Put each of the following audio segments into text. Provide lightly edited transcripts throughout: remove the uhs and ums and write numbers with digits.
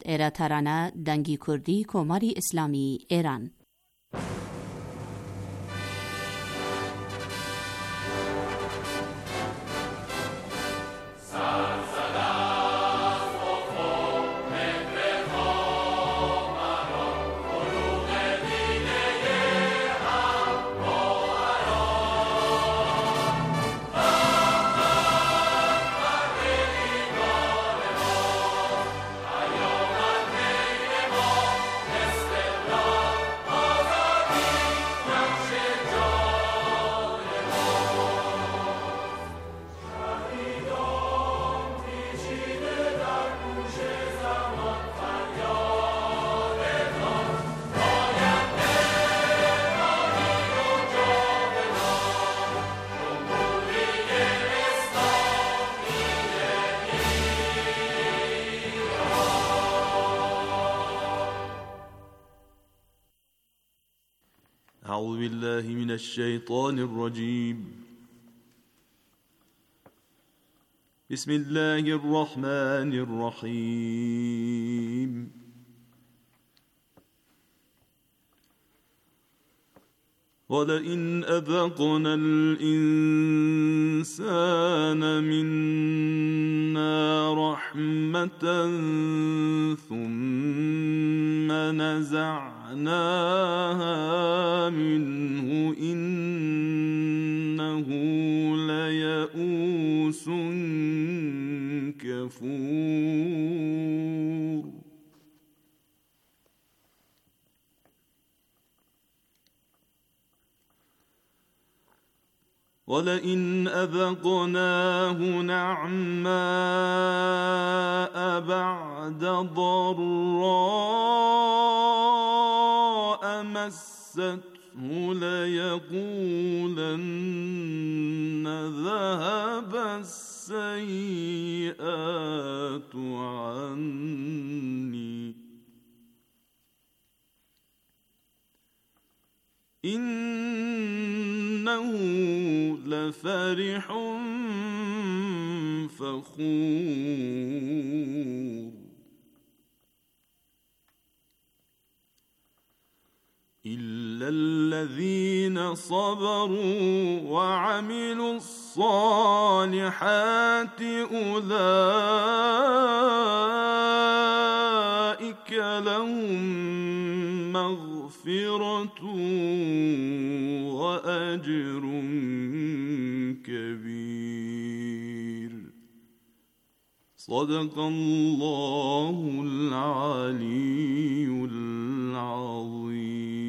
ایرا ترانه دنگی کردی کماری اسلامی ایران. أعوذ بالله من الشيطان الرجيم. بسم الله الرحمن الرحيم. ولئن أذقنا الإنسان منا رحمة ثم نزعناها منه إنه ليئوس كفور. ولئن أذقناه نعماء بعد ضراء مسته ليقولن ذهب السيئات عني إنه لفرح فخور. إلا الذين صبروا وعملوا الصالحات أولئك لهم مغفرة وأجر كبير. صدق الله العلي العظيم.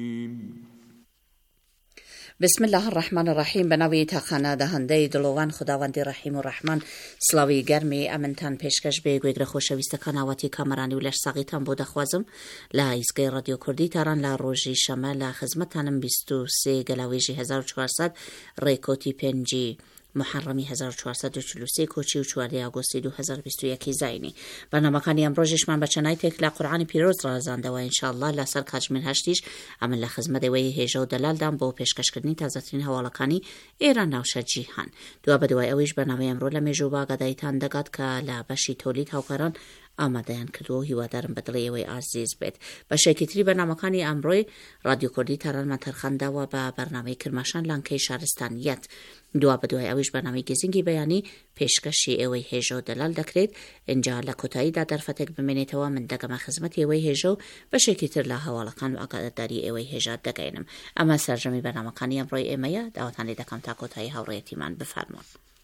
بسم الله الرحمن الرحیم. به نوی تخانه دهنده دلوان خداوند رحیم و رحمان سلاوی گرمی امنتان پیشکش به گویگر خوشویستکان آواتی کامرانی و لشساقیتان بوده خوازم لا ایزگی رادیو کردی تران لا روژی شمه لا خدمتانم 23 گلاویجی 1400 ریکوتی پنجی محرمی 1443 کوچی و 4 آگوستی 2021 زاینی. برنامه‌کانی امروزش من بچنای تک قرآن پیروز را زنده و انشالله لسر کاج من هشتیش عمل خدمت وی هجا و دلال دام با پیشکش کردنی تازه‌ترین حواله‌کانی ایران نوشد جیهان. دو بدوی اویش برنامه امروز لمیجوبا گدایتان دگات که لبشی تولید هاوکاران آماده‌اند که دو هیوادارم بدلی وی عزیز بید. با شرکتی برنامه‌کانی امروز رادیو کردی تران منترخنده و با برنامه کرماشان لانکی شهرستانیت. دو بدوی اویش برنامه گزینگی بیانی پیشکشی اوی هجا دلال دکرید اینجا لکوتایی در فتک بمینید و من دگم خدمت اوی هجا و شرکتی لا حواله‌کان و آگاداری اوی هجا دگینم. اما سرجمی برنامه‌کانی امروز ایمیا دعوتانی دکم تا کوتاهی هاوریتی من بفرمون.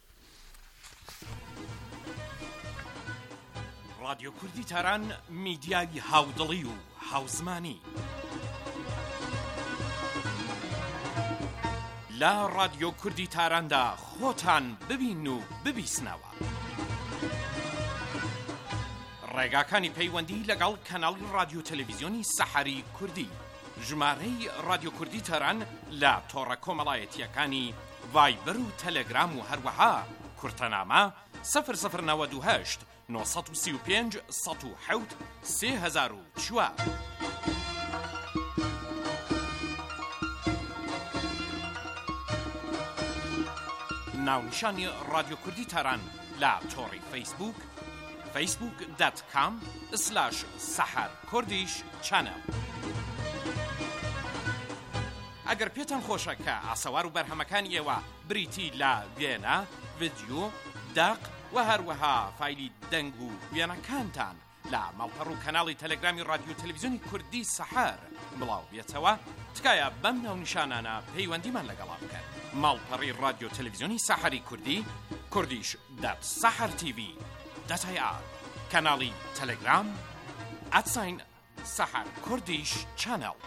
رادیو کردی تران میدیای هاودڵی و هاوزمانی. لا رادیو کردی تاراندا خۆتان ببین و ببیسنەوە. ڕێگاکانی پەیوەندی لەگەڵ کەناڵی رادیو تەلەڤیزیۆنی سەحەری کوردی. ژمارەی رادیو کردی تەران لە تۆڕە کۆمەڵایەتیەکانی ڤایبەر و تەلەگرام و هەروەها کورتەنامە 0098 935 107 3004. ناونشانی رادیو کردی تران لا توری فیسبوک facebook.com/saharkurdish channel. ئەگەر پێتان خۆشە کە ئاسەوار و بەرهەمەکانی ئێوە بریتی لە وێنە، ڤیدیۆ، داق و هەروەها فایلی دەنگ و وێنەکانتان لە ماڵپەڕ و کەناڵی تەلەگرامی رادیۆ تەلەڤیزیۆنی کوردی سەحار بڵاو بێتەوە، تکایە بەم ناونیشانانە پەیوەندیمان لەگەڵا بکەن. ماڵپەڕی رادیۆ تەلەڤیزیۆنی سەحاری کوردی kurdish.sahartv.ir، کەناڵی تەلەگرام @saharkurdish.channel.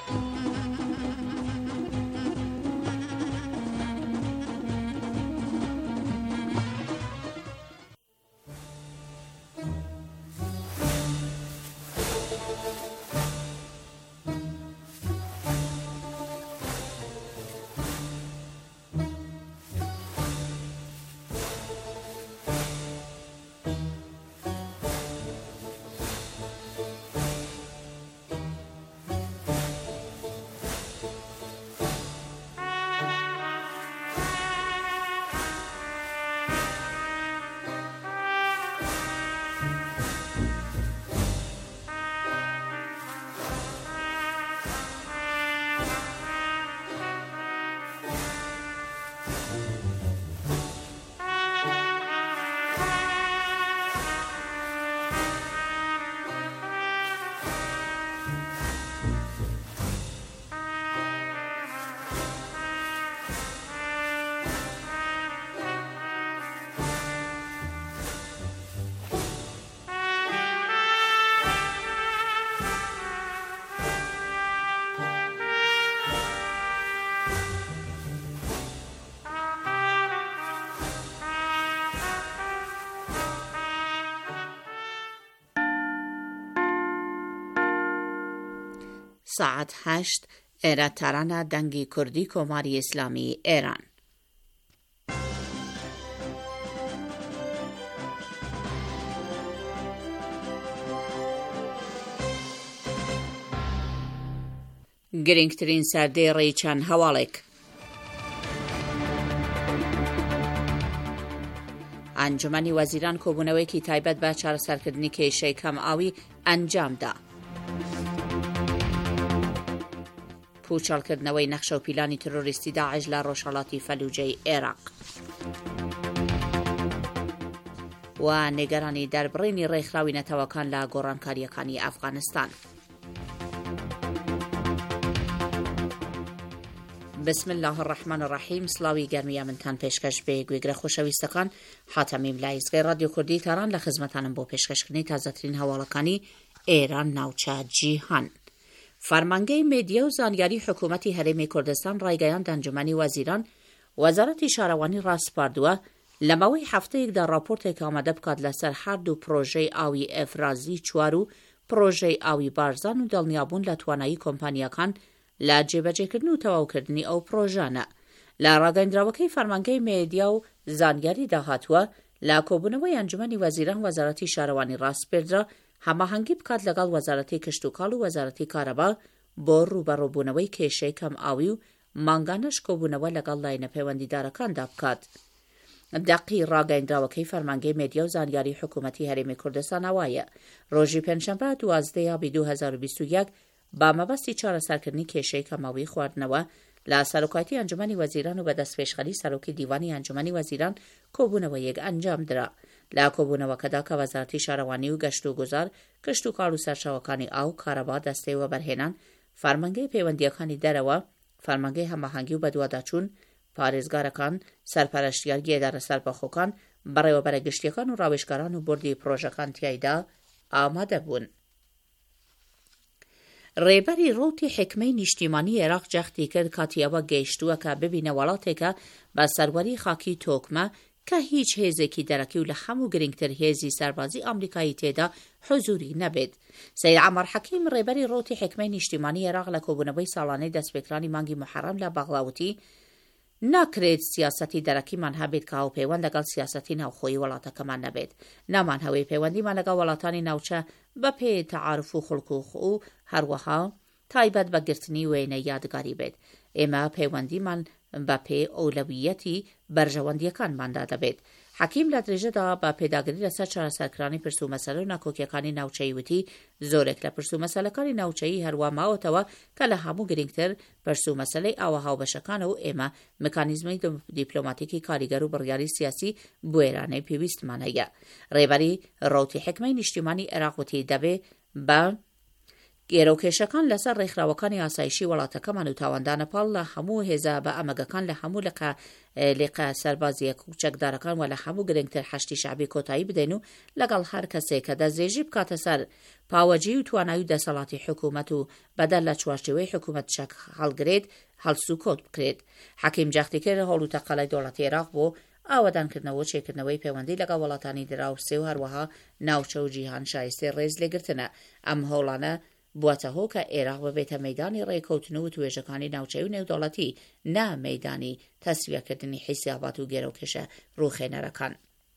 ساعت 8 ئێرە تارانە دەنگی کوردی کۆماری ئیسلامی ئێران. گرنگترین سەردێڕی چەند هەواڵێک. ئەنجومەنی وەزیران کۆبوونەوەیەکی تایبەت بە چارەسەرکردنی کێشەی کەم ئاوی ئەنجامدا. پوچەڵکردنەوەی نەخشە و پیلانی ترۆریستی داعش لە ڕۆژهەڵاتی فەلوجەی عێراق و نێگەرانی دەربڕینی ڕێکخراوی نەتەوەکان لە گۆڕانکاریەکانی ئەفغانستان. بسم الله الرحمن الرحیم. سلاوی گەرمیە منتان پێشکەش بێ گوێگرە خۆشەویستەکان. حاتەمیم لایزگەی رادیۆ کوردی تاران لە خزمەتانم بۆ پێشکەشکردنی تازەترین هەواڵەکانی ئێران ناوچە جیهان. فەرمانگەی مێدیە و زانیاری حکوومەتی هەرێمی کوردستان ڕایگەیاند ئەنجومەنی وەزیران وەزارەتی شارەوانی ڕاستپاردووە لەمەوەی هەفتەیەکدا راپۆرتێک ئامادە بکات لەسەر هەردوو پرۆژەی ئاوی ئەفرازی 4 و پرۆژەی ئاوی بارزان و دڵنیابوون لە توانایی کۆمپانیەکان لە جێبەجێکردن و تەواوکردنی ئەو پرۆژانە. لە ڕاگەیاندراوەکەی فەرمانگەی مێدیا و زانیاری داهاتووە لە کۆبوونەوەی ئەنجومەنی وەزیران وەزارەتی شارەوانی ڕاستپێردرا هەماهەنگی بکات لەگەڵ وەزارەتی کشتوکاڵ و وەزارەتی کارەبا بۆ ڕوبەڕووبوونەوەی کێشەی کەم ئاوی و مانگانەش کۆبوونەوە لەگەڵ لایەنە پەیوەندیدارەکاندا بکات. دەقی ڕاگەیاندراوەکەی فەرمانگەی مێدیا و زانیاری حکوومەتی هەرێمی کوردستان ئەوایە ڕۆژی پێنجشەمبە 12 یابی 2021 با مەبەستی چارەسەرکردنی کێشەی کەماوی خواردنەوە لە سەرۆکایەتی ئەنجومەنی وەزیران و بەدەستپێشخەری سەرۆکی دیوانی ئەنجومەنی وەزیران کۆبوونەوەیەک ئەنجام درا. لە کۆبوونەوەکەدا کە وەزارەتی شارەوانی و گەشت و گوزار، کشتوکاڵ و سەرچاوەکانی ئاو، کارەبا دەستەی وەبەرهێنان، فەرمانگەی پەیوەندیەکانی دەرەوە، فەرمانگەی هەماهەنگی و بەدواداچوون، پارێزگارەکان، سەرپەرشتیارگی ئێدارە سەربەخۆکان، بەڕێوەبەرە گشتیەکان و ڕاوێژکاران و بوردی پرۆژەکان تیایدا ئامادە بوون. ڕێبەری ڕوتی حکمەی نیشتیمانی عێراق جەختی کرد کاتی ئەوە گەیشتووە کە ببینە وڵاتێکە بە سەروەری خاکی تۆکمە کە هیچ هێزێکی دەرەکی و لە هەموو گرنگتر هێزی سەربازی ئەمریکایی تێدا حزوری نەبێت. سەید عەمەر حەکیم ڕێبەری ڕوتی حکمەی نیشتیمانی عێراق لە کۆبوونەوەی ساڵانەی دەستپێکرانی مانگی محەرەم لە باغڵاوتی ناکرێت سیاسەتی دەرەکیمان هەبێت کە هاوپەیوەند لەگەڵ سیاسەتی ناوخۆیی وڵاتەکەمان نەبێت. نامان هەوەی پەیوەندیمان لەگەڵ وڵاتانی ناوچە بە پێ تەعارف و خوڵق و هەروەها تایبەت بە گرتنی وێنە یادگاری بێت. ئێمە پەیوەندیمان بە پێ ئەولەویەتی بەرژەوەندیەکانماندا دەبێت. حەکیم لە درێژەدا بە پێداگری لەسەر چارەسەرکردنی پرسە و مەسەلە و ناکۆکیەکانی ناوچەیی وتی زۆرێک لە پرسە و مەسەلەکانی ناوچەیی هەروە ماوەتەوە کە لە هەموو گرنگتر پرسە و مەسەلەی ئاوا هاوبەشەکانە و ئێمە مکانیزمەی دیپلۆماتیکی کاریگەر و بڕیاری سیاسی بۆ ئێرانەی پێویستمان هەیە. ڕێبەری ڕەوتی حکمەی نیشتیمانی عێراق وتی دەبێ بە گێرەوکێشەکان لەسەر ڕێکخراوەکانی ئاسایشی وڵاتەکەمان و تاوەندانە پاڵ لە هەموو هێزە بە ئەمەگەکان لە هەموو لێقە سەربازیە کوچەکدارەکان و لە هەموو گرنگتر حەشتی شعبی کۆتایی بدەین و لەگەڵ هەر کەسێک کە دەستێژی بکاتە سەر پاوەجی و توانایی و دەسەڵاتی حکوومەت و بەدەر لە چوارچێوەی حکوومەت شەک هەڵگرێت هەڵسو کۆت بکرێت. حەکیم جەختیکرد هەوڵ و تەقەڵای دەوڵەتی عێراق بۆ ئاوادانکردنەوە و چێکردنەوەی پەیوەندی لەگەڵ وڵاتانی دراوسێ و هەروەها ناوچە و جیهان شایستەی ڕێز لێگرتنە. ئەم هەوڵانە بواتە هۆ کە عێراق ببێتە مەیدانی ڕێکەوتن و توێژەکانی ناوچەی و نێودەوڵەتی نا مەیدانی تەسویەکردنی حیسابات و گێرەوکێشە ڕووخێنەرەکان.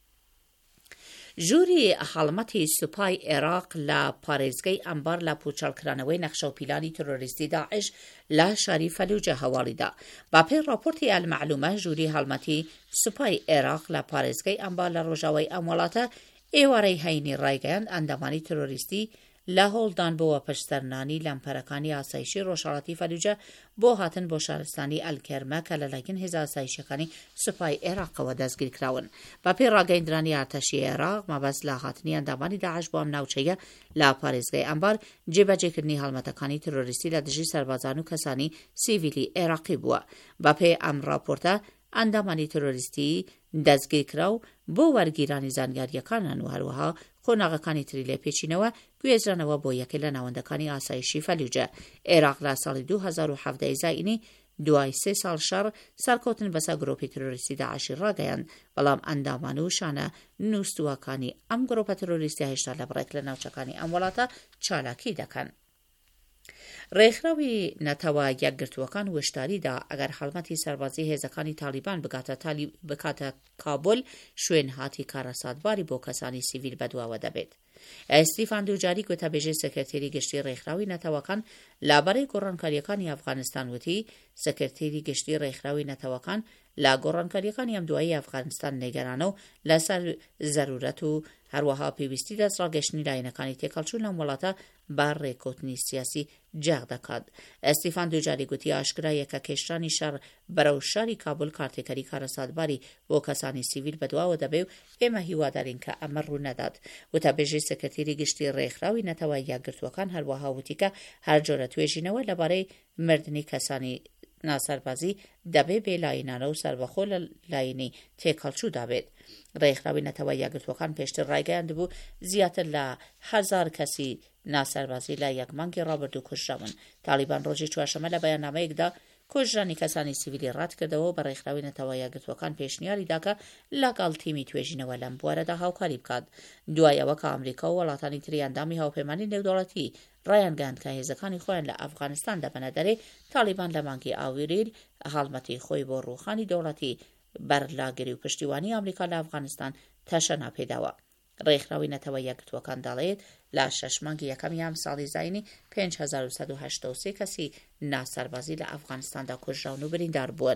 ژووری هەڵمەتی سوپای عێراق لە پارێزگەی ئەمبار لە پوچەڵکرانەوەی نەخشە و پیلانی تۆرۆریستی داعش لە شاری فەلوجە هەواڵیدا. با پێی راپۆرتی ئەلمەعلومە ژووری هەڵمەتی سوپای عێراق لە پارێزگەی ئەمبار لە ڕۆژاوای ئەم وڵاتە ئێوارەی هەینی ڕایگەیاند ئەندامانی تۆرۆریستی لە هۆڵدان بۆوە پشتەرنانی لەمپەرەکانی ئاسایشی ڕۆژهەڵاتی فەلوجە بۆ هاتن بۆ شارستانی ئەلکەرمە کە لەلایەن هێزە ئاسایشیەکانی سوپای عێراقەوە دەستگیر کراون. بە پێی ڕاگەیاندرانی ئارتەشی عێراق مەبەست لە هاتنی ئەندامانی داعش بۆ ئەم ناوچەیە لە پارێزگای ئەمبار جێبەجێکردنی هەڵمەتەکانی تۆرۆریستی لە دژی سەربازان و کەسانی سیڤیلی عێراقی بووە. بە پێی ئەم راپۆرتە ئەندامانی تۆرۆریستی دەستگیر کراو بۆ وەرگیرانی زانیاریەکانان و هەروەها خۆناغەکانی تری لێ پێچینەوە گوێزرانەوە بۆ یەکێ لە ناوەندەکانی ئاسایشی فەلوجە. عێراق لە ساڵی 2017 زاینی دوای 3 ساڵ شەڕ سەرکەوتن بەسەر گرۆپی تۆرۆریستی داعشی ڕاگەیاند، بەڵام ئەندامان و شانە نووسوەکانی ئەم گرۆپە تۆرۆریستی هێشتا لە بڕێک لە ناوچەکانی ئەم وڵاتە چالاکی دەکەن. ڕێکخراوی نەتەوە یەکگرتووەکان وشتاریدا ئەگەر هەڵمەتی سەربازی هێزەکانی تالیبان بکاتە کابل شوێن هاتی کارەساتباری بۆ کەسانی سیڤیل بەدواوە دەبێت. ئەستیفان دووجاری گوتەبێژەی سەکرتێری گشتی ڕێکخراوی نەتەوەکان لابەرەی گۆڕانکاریەکانی ئەفغانستان وتی سەکرتێری گشتی ڕێکخراوی نەتەوەکان لا گۆڕانکاریەکانی ئەم دوایی ئەفغانستان نێگەرانە و لەسەر زەرورەت و هەروەها پێویستی دەستڕاگەشتنی لایەنەکانی تێکەڵچوون لەم وڵاتە با ڕێککەوتنی سیاسی جاغ دەکات. ئەستیفان دووجاری گوتی ئاشکرایە کە کێشرانی شەڕ بەرەو شاری کابل کارتێکەری کارەساتباری بۆ کەسانی سیڤیل بەدواوە دەبێ و ئێمە هیوادارین کە ئەمە ڕوو نەدات. وتەبێژەی سەکرتێری گشتی ڕێکخراوی نەتەوە یەکگرتووەکان هەروەها وتی کە هەر جۆرە توێژینەوە لەبارەی مردنی کەسانی ناسەربازی دەبێ بێ لاینانە و سەربەخۆ لە لاینی تێکەڵچوو دابێت. ڕێکخراوی نەتەوە یەکگرتووەکان پێشتر ڕایگەیاندبوو زیاتر لە 1000 کەسی ناسەربازی لە یەک مانگی ڕابردوو کوژراون. تالیبان ڕۆژی چوارشەمە لە بەیاننامەیەکدا کوژرانی کەسانی سیڤیلی ڕات کردەوە بە ڕێکخراوی نەتەوە یەکگرتووەکان پێشنیاری داکە لەگەڵ تیمی توێژینەوە لەم بوارەدا هاوکاری بکات. دوای ئەوە کە ئەمریکا و وڵاتانی تری ئەندامی هاوپەیمانی نێودەوڵەتی ڕایانگەاند کە هێزەکانی خۆیان لە ئەفغانستان دەبەنە دەرێ، تالیبان لە مانگی ئاوریل هەڵمەتی خۆی بۆ ڕووخانی دەوڵەتی بەرلاگری و پشتیوانی ئەمریکا لە ئەفغانستان تەشەنا پێداوە. ڕێکخراوی نەتەوە یەکگرتووەکان دەڵێت لە 6 مانگی یەکەمی ئەم ساڵی زاینی 5183 کەسی ناسەربازی لە ئەفغانستاندا کوژراون و بریندار بوون.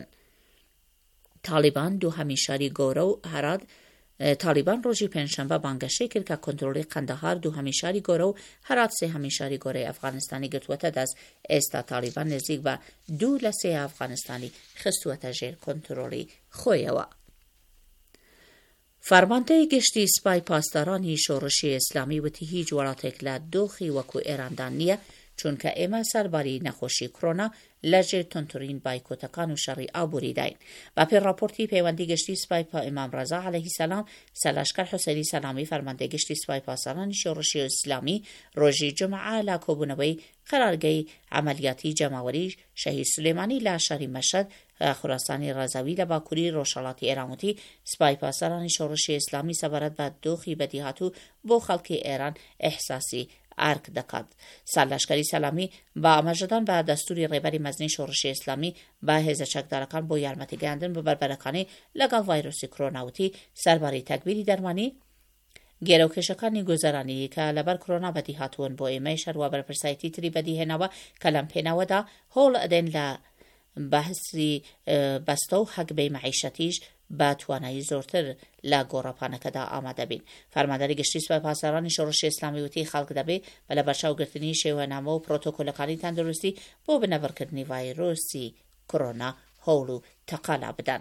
تالیبان دووهەمین شاری گەورە و هەرات تالیبان ڕۆژی پێنجشەمبە بانگەشەی کرد کە کۆنتڕۆڵی قەندەهار دووهەمین شاری گەورە و هەرات سێهەمین شاری گەورەی ئەفغانستانی گرتووەتە دەست. ئێستا تالیبان نزیک بە 2 لە 3 ئەفغانستانی خستووەتە ژێر کۆنتڕۆڵی خۆیەوە. فەرماندەی گشتی سوپای پاسدارانی شۆڕشی ئیسلامی وتی هیچ وڵاتێک لە دۆخی وەکو ئێراندان نییە، چونکە ئێمە سەرباری نەخۆشی کۆڕۆنا لەژێر تونترین بایکۆتەکان و شەڕی ئابووری داین. بە پێی راپۆرتی پەیوەندی گشتی سوپای ئیمام ڕەزا عەلەیهی سەلام، سەرلەشکەر حوسێنی سەلامی فەرماندەی گشتی سوپای پاسدارانی شۆڕشی ئیسلامی ڕۆژی جومعە لە کۆبوونەوەی قەرارگەی عەمەلیاتی جەماوەری شەهید سولێمانی لە شاری مەشهەد خوراسانی ڕازاوی لە باکووری ڕۆژهەڵاتی ئێران وتی سوپای پاسدارانی شۆڕشی ئیسلامی سەبارەت بە دۆخی بەدیهاتوو بۆ خەڵکی ئێران ئیحساسی ئارک دەکات. سەرلەشکەری سەلامی با ئاماژەدان بە دەستوری ڕێبەری مەزنی شۆڕشی ئیسلامی با هێزە چەکدارەکان بۆ یارمەتی گەیاندن بە بەربەرەکانی لەگەڵ ڤایرۆسی کۆڕۆناوتی سەرباری تەکبیری دەرمانی گێرەوکێشەکانی گوزەرانی کە لەبەر کۆڕۆنا بەدی هاتوون بۆ ئێمەی شەروە بەرپرسایەتی تری بەدی هێناوە کە لەم پێناوەدا هۆڵ ئەدەن لە بەحسی بەستە و حەقبەی مەعیشەتیش بە توانایی زۆرتر لە گۆڕەپانەکەدا ئامادە بین. فەرماندەری گشتی سوپای پاسەرانی شۆڕشی ئیسلامی وتی خەڵک دەبێت بە لە بەرچاوگرتنی شێوەنامە و پرۆتۆکۆلەکانی تەندروستی بۆ بنەبڕکردنی ڤایرۆسی کۆڕۆنا هەوڵ و تەقالا بدەن.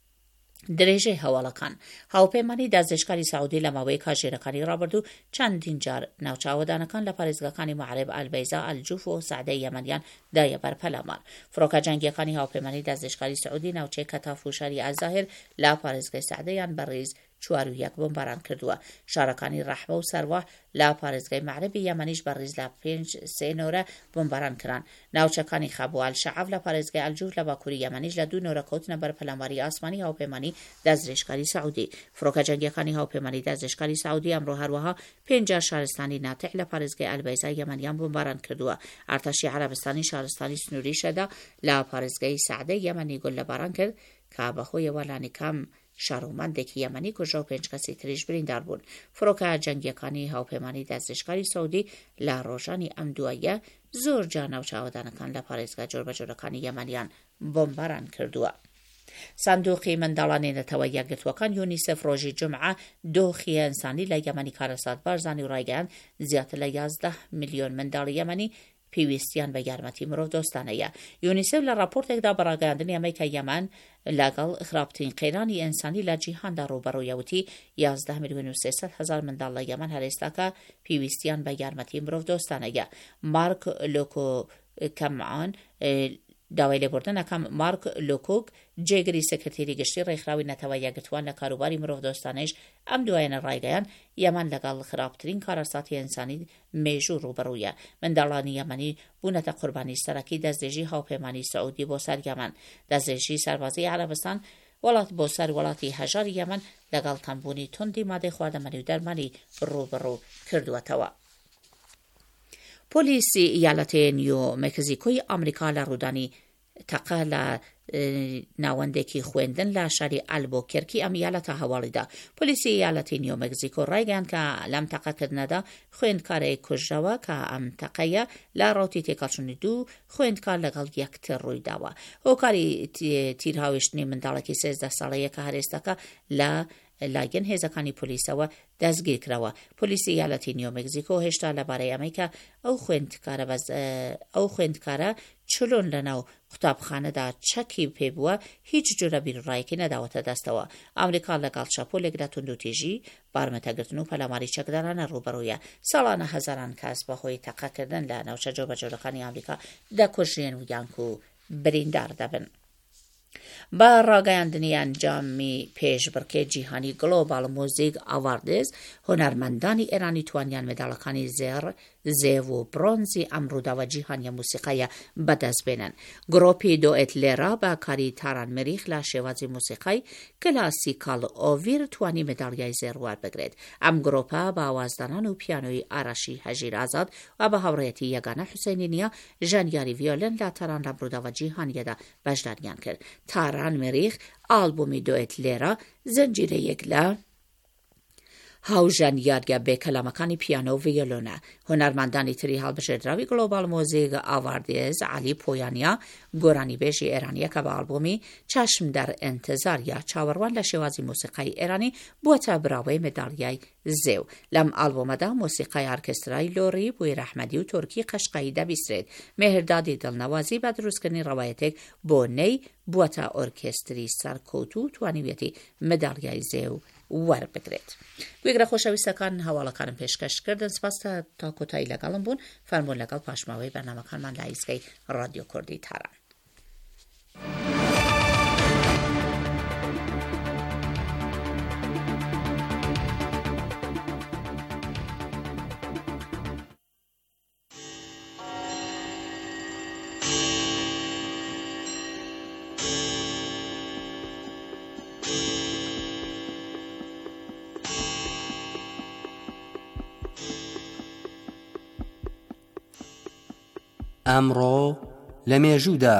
درێژەی هەواڵەکان هاوپەیمانی دازدێشکاری سعودی لە ماوەی کاژێرەکانی ڕابردوو چەندین جار ناوچاوەدانەکان لە پارێزگاکانی مەعرب، ئەلبەیزا، ئەلجوف و سەعدەی یەمەنیان دایە بەر پەلامار. فڕۆکە جەنگیەکانی هاوپەیمانی دازدێشکاری سعودی ناوچەی کەتاف و شاری ئەزاهر لە پارێزگای سەعدەیان بەڕێز 4 بۆمباران کردووە. شارەکانی ڕەحمە و سەروە لە پارێزگای مەعربی یەمەنیش بەڕێز لە 5 نۆرە بۆمباران کران. ناوچەکانی خەبوال شەعەف لە پارێزگای ئەلجوف لە باکووری یەمەنیش لە 2 نۆرە کەوتنە بەر پەلاماری ئاسمانی هاوپەیمانی دازدێشکاری سعودی. فڕۆکە جەنگیەکانی هاوپەیمانی دازدێشکاری سعودی ئەمڕۆ هەروەها 5 شارستانی ناتح لە پارێزگای ئەلبەیزا یەمەنیان بۆمباران کردووە. ئارتەشی عەرەبستانی شارستانی سنووری شەدا لە پارێزگای سەعدەی یەمەنی گول لەباران کرد کە بەخۆیەوە لانیکام شارۆمەندێکی یەمەنی کوژرا و 5 کەسی تریش بریندار بوون. فڕۆکە جەنگیەکانی هاوپەیمانی دازدێشکاری سعودی لە ڕۆژانی ئەم دوایە زۆر جا ناوچاوەدانەکان لە پارێزگا جۆربەجۆرەکانی یەمەنیان بۆمباران کردووە. سندوقی منداڵانی نەتەوە یەکگرتوەکان یونیسف ڕۆژی جمعە دۆخی ئینسانی لە یەمەنی کارەسات بارزانی و ڕایگەیاند زیاتر لە 11 میلیۆن منداڵی یەمەنی پێویستیان بە یارمەتی مرۆڤ دۆستانەیە. یونیسف لە راپۆرتێکدا بەڕاگەاندنی ئەمەی کە یەمەن لەگەڵ خراپترین قەیرانی ئینسانی لە جیهاندا ڕوبەڕوویەوتی 11 میلیۆن و 300 هەزار منداڵ لە یەمەن هەرێستاکە پێویستیان بە یارمەتی مرۆڤ دۆستانەیە. مارک لۆکۆکەمعان داوای لێبوردنەکەم مارک لۆکۆک جێگری سەکرتێری گشتی ڕێکخراوی نەتەوە یەکگرتووان لە کاروباری مرۆڤ دۆستانەیش ئەم دوایەنە ڕایگەیان یەمەن لەگەڵ خراپترین کارەساتی ئینسانی مێژوو ڕوبەڕوویە. منداڵانی یەمەنی بوونەتە قوربانی سەرەکی دەستدێژی هاوپەیمانی سعودی بۆ سەر یەمەن. دەستدێژی سەربازی عەرەبستان وڵات بۆ سەر وڵاتی هەژاری یەمەن لەگەڵ تەمبوونی توندی مادەی خواردەمەنی و دەرمانی ڕوبەڕوو کردووەتەوە. پۆلیسی ایالەتی نیو مێکزیکۆی ئەمریکا لە ڕوودانی تەقە لە ناوەندێکی خوێندن لە شاری ئەلبۆکێرکی ئەم ایالەتە هەواڵیدا. پۆلیسی ایالەتی نیو مێکزیکۆ ڕایگەیاند کە لەم تەقەکردنەدا خوێندکارێک کوژراوە کە ئەم تەقەیە لە ڕاوتی تێکەڵچوونی 2 خوێندکار لەگەڵ یەکتر ڕوویداوە. هۆکاری تیرهاوێشتنی منداڵێکی 13 ساڵەیە کە هەرێستەکە لە لایەن هێزەکانی پۆلیسەوە دەستگیر کراوە. پۆلیسی ایالەتی نیو مێکزیکۆ هێشتا لەبارەی ئەمەی کە ئەو خوێندکارە چلۆن لەناو قوتابخانەدا چەکی پێبووە هیچ جۆرە بیرڕایەکی نەداوەتە دەستەوە. ئەمریکا لەگەڵ شەپۆلێکدا توندوتیژی بارمەتەگرتن و پەلاماری چەکدارانە ڕوبەڕوویە. ساڵانە هەزاران کەس بەهۆی تەقەکردن لە ناوچە جۆربەجۆرەکانی ئەمریکا دەکوژێن و یانک و بریندار دەبن. بە ڕاگەیاندنی ئەنجامی پێشبڕکێ جیهانی گلۆبال موزیک ئاواردز هۆنەرمەندانی ئێرانی توانیان مێداڵەکانی زێڤ و برۆنزی ئەم ڕووداوە جیهانیە موسیقایە بەدەست بێنن. گرۆپی دۆئێت لێرا بە کاری تاران مریخ لە شێوازی موسیقای کلاسیکال ئۆڤیر توانی مێداڵیای زێڕوار بگرێت. ئەم گرۆپە بە ئاوازدانان و پیانۆی ئاراشی هەژیر ئازاد و بە هاوڕێتی یەگانە حوسێنی نیە ژانیاری ڤیۆلن لە تاران لە ڕووداوە جیهانیەدا بەشداریان کرد. تاران مریخ ئالبومی دۆئێت لێرا زەنجیرەیەک لە هاوژانیاریە بێکەلامەکانی پیانۆ و ڤیۆلۆنە. هۆنەرمەندانی تری هەڵبژێردراوی گلۆبال مۆزیک ئاواردێز عەلی پۆیانیا گۆرانیبێژی ئێرانیە کە بە ئالبۆمی چاشم دەر ئەنتزار یا چاوەڕوان لە شێوازی موسیقای ئێرانی بووەتە براوەی مێداڵیای زێو. لەم ئالبۆمەدا موسیقای ئارکێسترای لۆری بووی ڕەحمەدی و تۆرکی قەشقایی دەبیسترێت. مێهردادی دڵنەوازی بە دروستکردنی ڕەوایەتێک بۆ نەی بووەتە ئۆرکێستری سەرکەوت و توانیوێتی مێداڵیای زێو وەربگرێت. گوێگرە خۆشەویستەکان هەواڵەکانم پێشکەشکردن. سپاس تا کۆتایی لەگەڵم بوون. فەرموون لەگەڵ پاشماوەی بەرنامەکانمان لە ئیزگەی ڕادیۆ کوردی تاران. ئەمڕۆ لە مێژوودا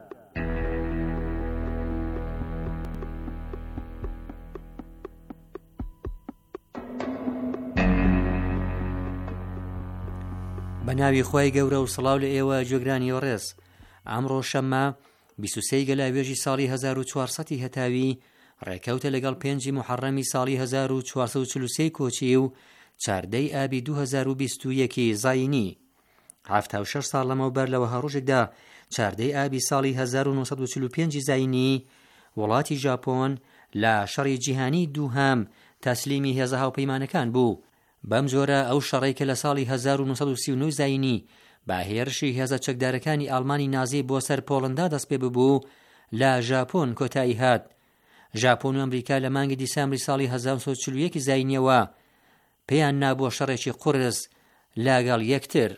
بە ناوی خۆی گەورە و سڵاو لە ئێوە جێگرانی و ڕێز. ئەمڕۆ شەممە 23 گەلاوێژی ساڵی 1400 هەتاوی ڕێکەوتە لەگەڵ 5 محەڕەمی ساڵی 1443 کۆچی و 14 ئابی 2021 زاینی. 76 ساڵ لەمەوبەر لەوە هەڕۆژێکدا 14 ئابی ساڵی 1945 زاینی وڵاتی ژاپۆن لە شەڕی جیهانی دووهەم تەسلیمی هێزە هاوپەیمانەکان بوو. بەم جۆرە ئەو شەڕێک کە لە ساڵی 1939 زاینی با هێرشی هێزە چەکدارەکانی ئەڵمانی نازی بۆ سەر پۆڵندا دەست پێ ببوو لە ژاپۆن کۆتایی هات. ژاپۆن و ئەمریکا لە مانگی دیسامبری ساڵی 1941 زاینیەوە پێیان نابووە شەڕێکی قورس لاگەڵ یەکتر.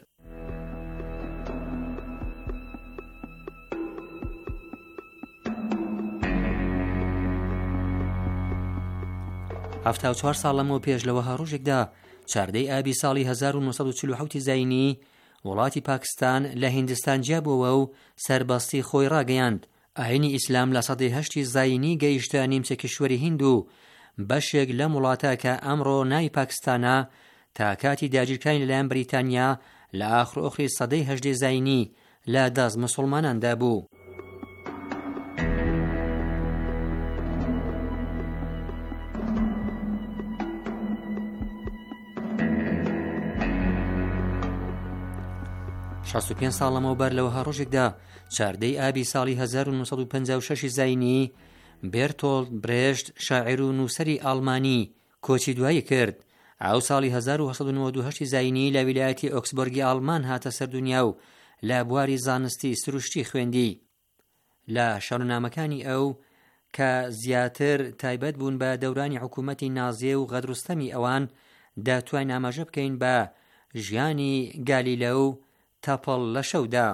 هەفتە و 4 ساڵ لەمەوە پێش لەوە هەڕۆژێکدا 14 ئابی ساڵی 1947 زاینی وڵاتی پاکستان لە هیندستان جیابەوە و سەربەستی خۆی ڕاگەیاند. ئاینی ئیسلام لە سەدەی 8 زاینی گەیشتە نیمچە کیشوەری هیند و بەشێک لەم وڵاتە کە ئەمڕۆ ناوی پاکستانە تا کاتی داگیرکردنی لەلایەن بریتانیا لە ئاخر سەدەی 8 زاینی لە دەست موسڵماناندا بوو. شەست و 5 ساڵ لەمەوبەر لەوە هەڕۆژێکدا 14 ئابی ساڵی 1956 زاینی بێرتۆلد برێشت شاعیر و نووسەری ئەڵمانی کۆچی دوایی کرد. ئەو ساڵی 1998 زاینی لە ویلایەتی ئۆکسبۆرگی ئەڵمان هاتە سەردونیا و لە بواری زانستی سروشتی خوێندی. لە شەڕنامەکانی ئەو کە زیاتر تایبەت بوون بە دەورانی حکوومەتی نازیێ و غەدروستەمی ئەوان دەتوانین ئاماژە بکەین بە ژیانی گالیلە و تەپڵ لە شەودا.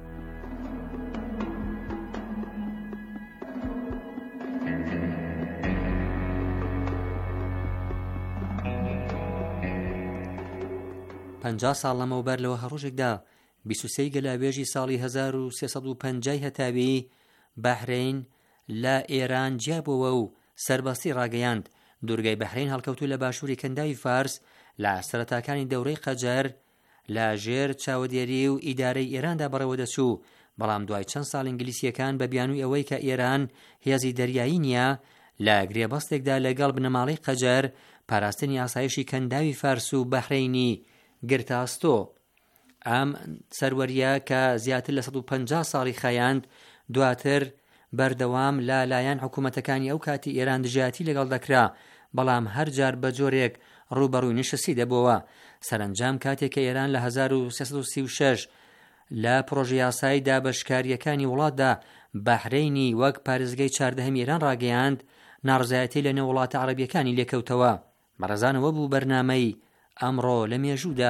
پەنجا ساڵ لەمەوبەر لەوە هەڕۆژێکدا 23 گەلاوێژی ساڵی 1350 هەتاوی بەحرین لە ئێران جیابەوە و سەربەستی ڕاگەیاند. دوورگای بەحرین هەڵکەوتوو لە باشووری کەنداوی فارس لە سەرەتاکانی دەورەی قەجەر لە ژێر چاودێری و ئیدارەی ئێراندا بەڕێوە دەچوو. بەڵام دوای چەند ساڵ ئینگلیسیەکان بە بیانووی ئەوەی کە ئێران هێزی دەریایی نییە لە گرێبەستێکدا لەگەڵ بنەماڵەی قەجەر پاراستنی ئاسایشی کەنداوی فارس و بەحرینی گرتاستۆ. ئەم سەروەریە کە زیاتر لە 150 ساڵی خایاند دواتر بەردەوام لە لایەن حکوومەتەکانی ئەو کاتی ئێران دژایەتی لەگەڵ دەکرا، بەڵام هەر جار بە جۆرێک ڕوبەڕووی نشسی دەبەوە. سەرنجام کاتێک کە ئێران لە 1336 لە پرۆژە یاسای دابەشکاریەکانی وڵاتدا بەحرینی وەک پارێزگای 14هەم ئێران ڕاگەیاند، ناڕزایەتی لە نێو وڵاتە عەرەبیەکانی لێکەوتەوە. بەڕێزانەوە بوو بەرنامەی ئەمڕۆ لە مێژوودا.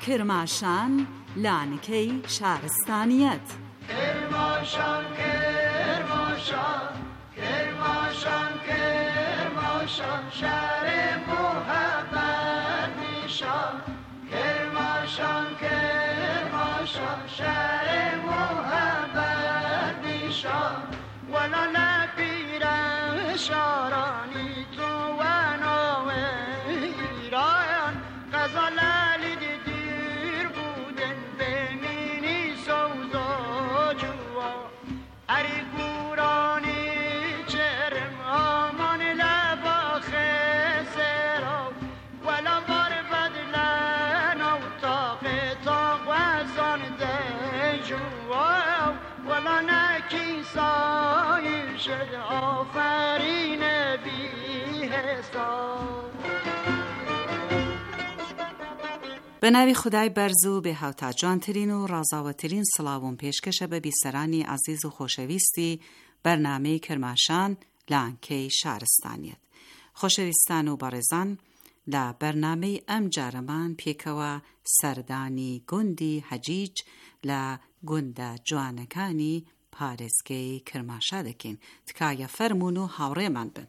کرماشان لانکی شارستانیت. کرماشان کرماشان کرماشان کرماشان شهر محبت نشان کرماشان کرماشان شهر محبت نشان ولا نبیرم شارانی تو و نام ایران غزالی دیر بودن بمینی سوزا جوا اری گورانی چرم آمان لبا خسرا ولا بار بدلن او تاق وزان دجوا ولا نکی سایی شد آفرین بی حساب. به ناوی خدای بەرزوو بێ هاوتاجوانترین و ڕازاوەترین سڵاوم پێشکەشە بە بیسەرانی عەزیز و خۆشەویستی بەرنامەی کرماشان لانکەی شارستانیەت. خۆشەویستان و بەڕێزان، لە بەرنامەی ئەم جارەمان پێکەوە سەردانی گوندی حەجیج لە گوندە جوانەکانی پارێزگەی کرماشا دەکەین. تکایە فەرموون و هاوڕێمان بن.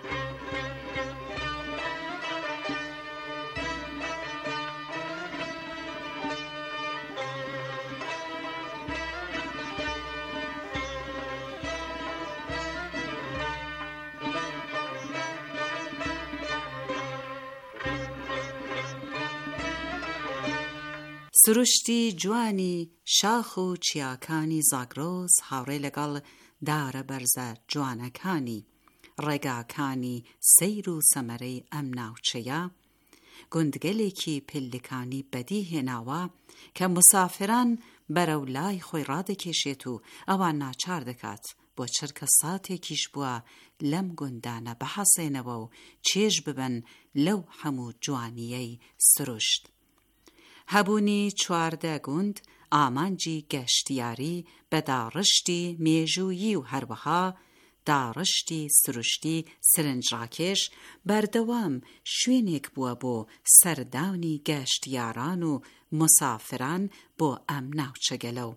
سروشتی جوانی شاخ و چیاکانی زاگرۆز هاوڕێ لەگەڵ دارە بەرزە جوانەکانی ڕێگاکانی سەیر و سەمەرەی ئەم ناوچەیە گوندگەلێکی پلەکانی بەدی هێناوە کە مسافران بەرەو لای خۆی ڕادەکێشێت و ئەوان ناچار دەکات بۆ چرکە ساتێکیش بووە لەم گوندانە بەحەسێنەوە و چێژ ببن لەو هەموو جوانیەی سروشت. هەبوونی 14 گوند ئامانجی گەشتیاری بە داڕشتی مێژوویی و هەروەها داڕشتی سروشتی سرنجڕاکێش بەردەوام شوێنێک بووە بۆ سەردانی گەشتیاران و مسافران بۆ ئەم ناوچەگەلەو.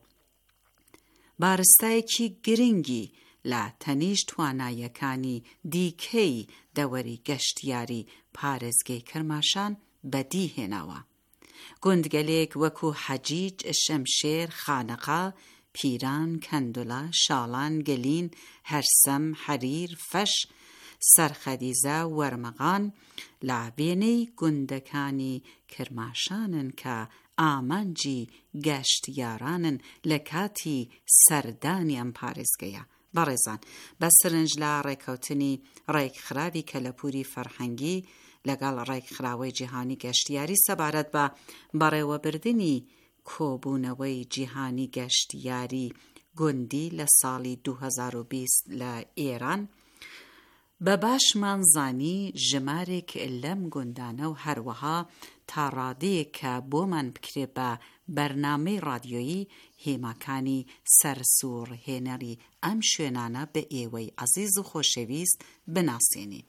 بارستایەکی گرنگی لە تەنیشت توانایەکانی دیکەی دەوەری گەشتیاری پارێزگەی کرماشان بەدی هێناوە. گوندگەلێک وەکو حەجیج، شەمشێر، خانەقا، پیران، کەندوڵە، شاڵان، گەلین، هەرسەم، حەریر، فەش، سەرخەدیزە، وەرمەغان لە وێنەی گوندەکانی کرماشانن کە ئامانجی گەشتیارانن لە کاتی سەردانی ئەم پارێزگەیە. بەڕێزان، بە سرنج لە ڕێکەوتنی ڕێکخراوی کەلەپوری فەرهەنگی لەگەڵ ڕێکخراوەی جیهانی گەشتیاری سەبارەت بە بەڕێوەبردنی کۆبوونەوەی جیهانی گەشتیاری گوندی لە ساڵی 2020 لە ئێران بە باشمان زانی ژمارێک لەم گوندانە و هەروەها تا ڕادەیەک کە بۆمان بکرێ بە بەرنامەی ڕادیۆیی هێماکانی سەرسوور هێنەری ئەم شوێنانە بە ئێوەی عەزیز و خۆشەویست بناسێنین.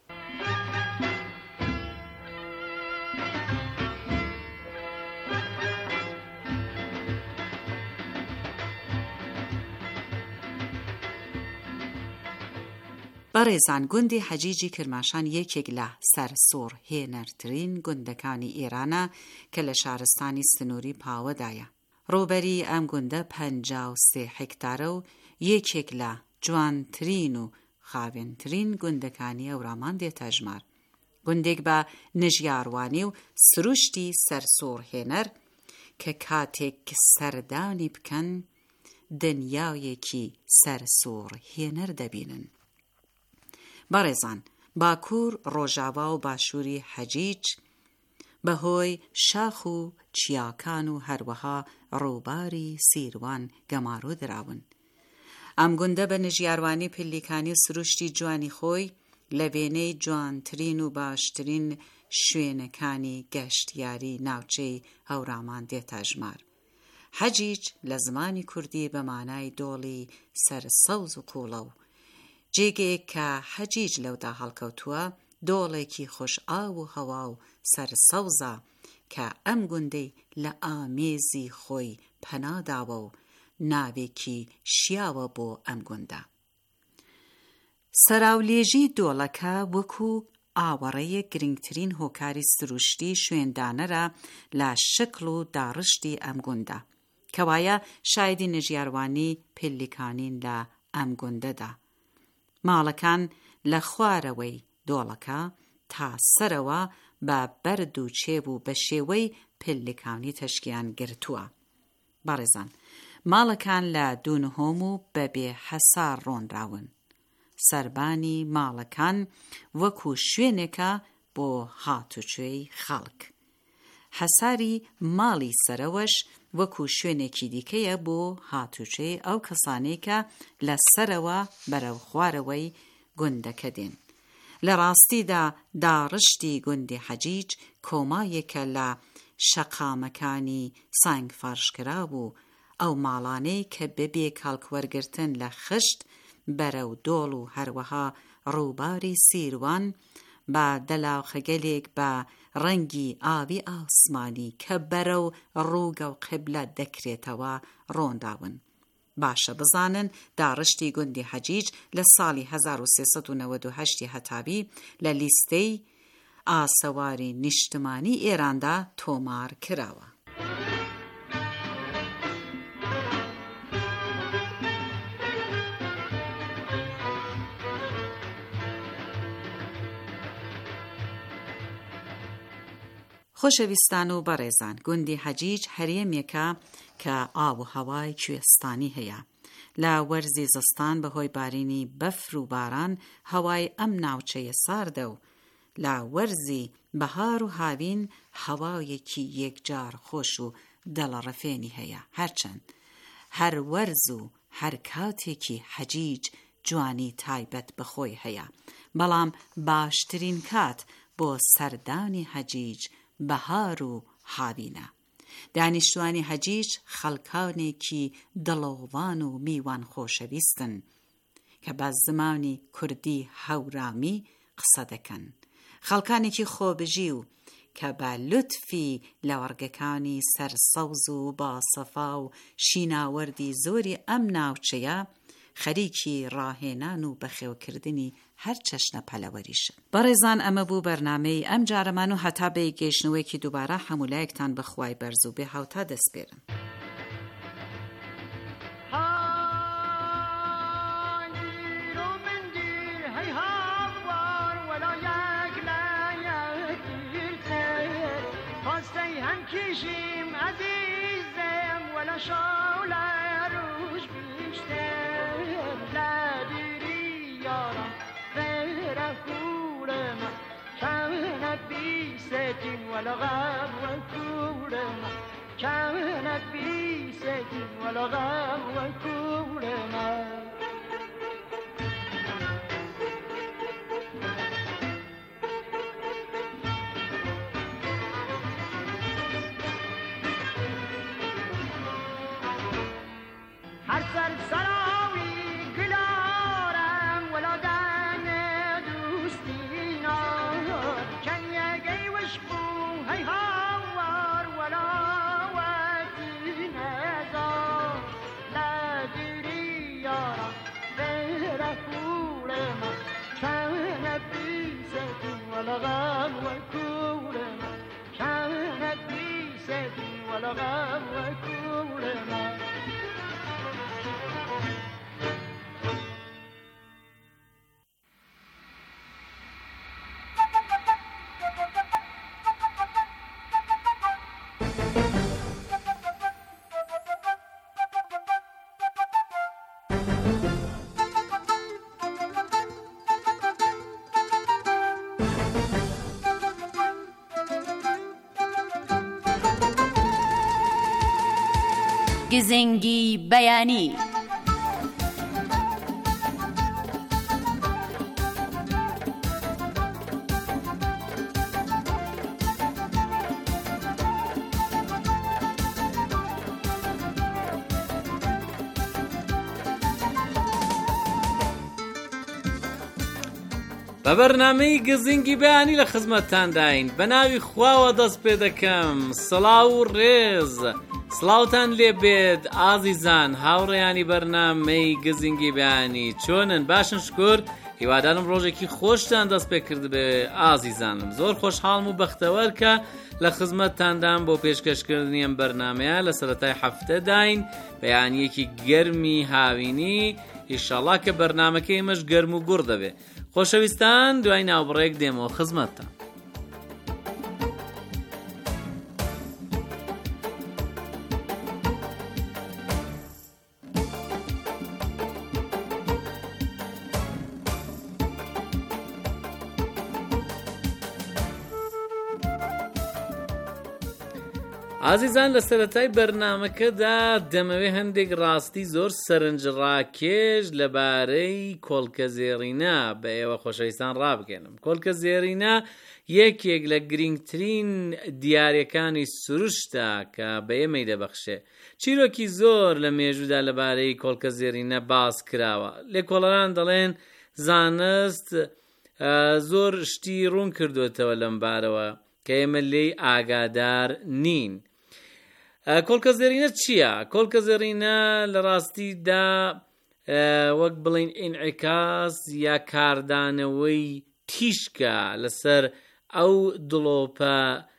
بەڕێزان، گوندی حەجیجی کرماشان یەکێک لە سەرسوور هێنەرترین گوندەکانی ئێرانە کە لە شارستانی سنووری پاوەدایە. ڕووبەری ئەم گوندە 53 هێکتارە و یەکێک لە جوانترین و خاوێنترین گوندەکانی ئەورامان دێتە ژمار. گوندێک بە نژیاروانی و سروشتی سەرسوور هێنەر کە کاتێک سەردانی بکەن دنیایەکی سەرسوور هێنەر دەبینن. بەڕێزان، باکوور، ڕۆژاوا و باشووری حەجیج بەهۆی شاخ و چیاکان و هەروەها ڕووباری سیروان گەمارۆ دراون. ئەم گوندە بە نژیاروانی پلیکانی و سروشتی جوانی خۆی لە وێنەی جوانترین و باشترین شوێنەکانی گەشتیاری ناوچەی هەورامان دێتە ژمار. حەجیج لە زمانی کوردی بە مانای دۆڵی سەرسەوز و قوڵە و جێگەیەک کە حەجیج لەودا هەڵکەوتووە دۆڵێکی خۆش ئاو و هەوا و سەرسەوزە کە ئەم گوندەی لە ئامێزی خۆی پەناداوە و ناوێکی شیاوە بۆ ئەم گوندە. سەراولێژی دۆڵەکە وەکو ئاوەڕەیە گرنگترین هۆکاری سروشتی شوێندانەرە لە شکل و داڕشتی ئەم گوندە، کەوایە شایدی نەژیاروانی پێلیکانین لە ئەم گوندەدا. ماڵەکان لە خوارەوەی دۆڵەکە تا سەرەوە بە بەرد و چێب و بە شێوەی پێلیکانی تەشکیان گرتووە. بەڕێزان، ماڵەکان لە دوونهۆم و بەبێ حەسار ڕۆنراون. سەربانی ماڵەکان وەکو شوێنێکە بۆ هاتوچۆی خەڵک. حەساری ماڵی سەرەوەش وەکو شوێنێکی دیکەیە بۆ هاتوچۆی ئەو کەسانێکە لە سەرەوە بەرەو خوارەوەی گوندەکە دێن. لە ڕاستیدا داڕشتی گوندی حەجیج کۆمایەکە لە شەقامەکانی سنگ فەرشکرا بوو، ئەو ماڵانەی کە بەبێ کاڵکوەرگرتن لە خشت بەرەو دۆڵ و هەروەها ڕووباری سیروان بە دەلاوخەگەلێک بە ڕەنگی ئاوی ئاسمانی کە بەرەو ڕووگە و قبلە دەکرێتەوە ڕۆنداون. باشە بزانن داڕشتی گوندی حەجیج لە ساڵی 1398 هەتابی لە لیستەی ئاسەواری نیشتمانی ئێراندا تۆمار کراوە. خۆشەویستان و بەڕێزان، گوندی حەجیج هەرێمێکە کە ئاو و هەوای کوێستانی هەیە. لە وەرزی زستان بەهۆی بارینی بەفر و باران هەوای ئەم ناوچەیە ساردە و لە وەرزی بەهار و هاوین هەوایەکی یەکجار خۆش و دڵەڕەفێنی هەیە. هەرچەند هەر وەرز و هەر کاتێکی حەجیج جوانی تایبەت بەخۆی هەیە، بەڵام باشترین کات بۆ سەردانی حەجیج بەهار و هاوینە. دانیشتوانی حەجیج خەڵکانێکی دڵۆڤان و میوان خۆشەویستن کە بە زمانی کوردی هەورامی قسە دەکەن. خەڵکانێکی خۆبژی و کە بە لوتفی لە وەرگەکانی سەرسەوز و باسەفا و شیناوەردی زۆری ئەم ناوچەیە خەریکی ڕاهێنان و بەخێوکردنی هەر چەشنە پەلەوەریشن. بەڕێزان، ئەمە بوو بەرنامەی ئەم جارەمان و هەتا بە گەیشتنەوەیەکی دووبارە هەمولایەکتان بەخوای بەرز و بێ هاوتا دەستپێرن. ولا غاب وكورنا كانت بيسك ولا غاب وكورنا حسن سراوي قلارم ولا دان دوستينا كان يجي وشبو هاي هاوار ولا واتينا زار لا دري يا رب كان بيسك ولا غاب وكورنا كان بيسك ولا غاب وكورنا گزنگی بەیانی. بە بەرنامەی گزینگی بەیانی لە خزمەتتانداین بە ناوی خواوە دەست پێ دەکەم. سڵاو و ڕێز سڵاوتان لێ بێت ئازیزان هاوڕێیانی بەرنامەی گزینگی بەیانی چۆنن؟ باشن شکر. هیوادارم ڕۆژێکی خۆشتان دەست پێ کرد بێ ئازیزانم. زۆر خۆشحاڵم و بەختەوەر کە لە خزمەتتاندام بۆ پێشکەشکردنی ئەم بەرنامەیە لە سەرەتای هەفتەداین بەیانیەکی گەرمی هاوینی. ئیشەڵا کە بەرنامەکەی مەش گەرم و گوڕ دەبێ. خۆشەویستان دوای ناوبڕێک دێمەوە خزمەتتان. ئازیزان لە سەرەتای بەرنامەکەدا دەمەوێت هەندێک ڕاستی زۆر سەرنجڕاکێش لەبارەی کۆڵکە زێڕینە بە ئێوە خۆشەویستان ڕابگەێنم. کۆڵکە زێڕینە یەکێک لە گرنگترین دیارەکانی سروشتە کە بە ئێمەی دەبەخشێ. چیرۆکی زۆر لە مێژوودا لەبارەی کۆڵکە زێڕینە باس کراوە. لێکۆڵەران دەڵێن زانست زۆر شتی ڕوون کردوێتەوە لەم بارەوە کە ئێمە لێی ئاگادار نین. کۆڵکە زێڕینە چییە؟ کۆڵکە زێڕینە لە ڕاستیدا وەک بڵین ئینعیکاس یا کاردانەوەی تیشکە لەسەر ئەو دڵۆپە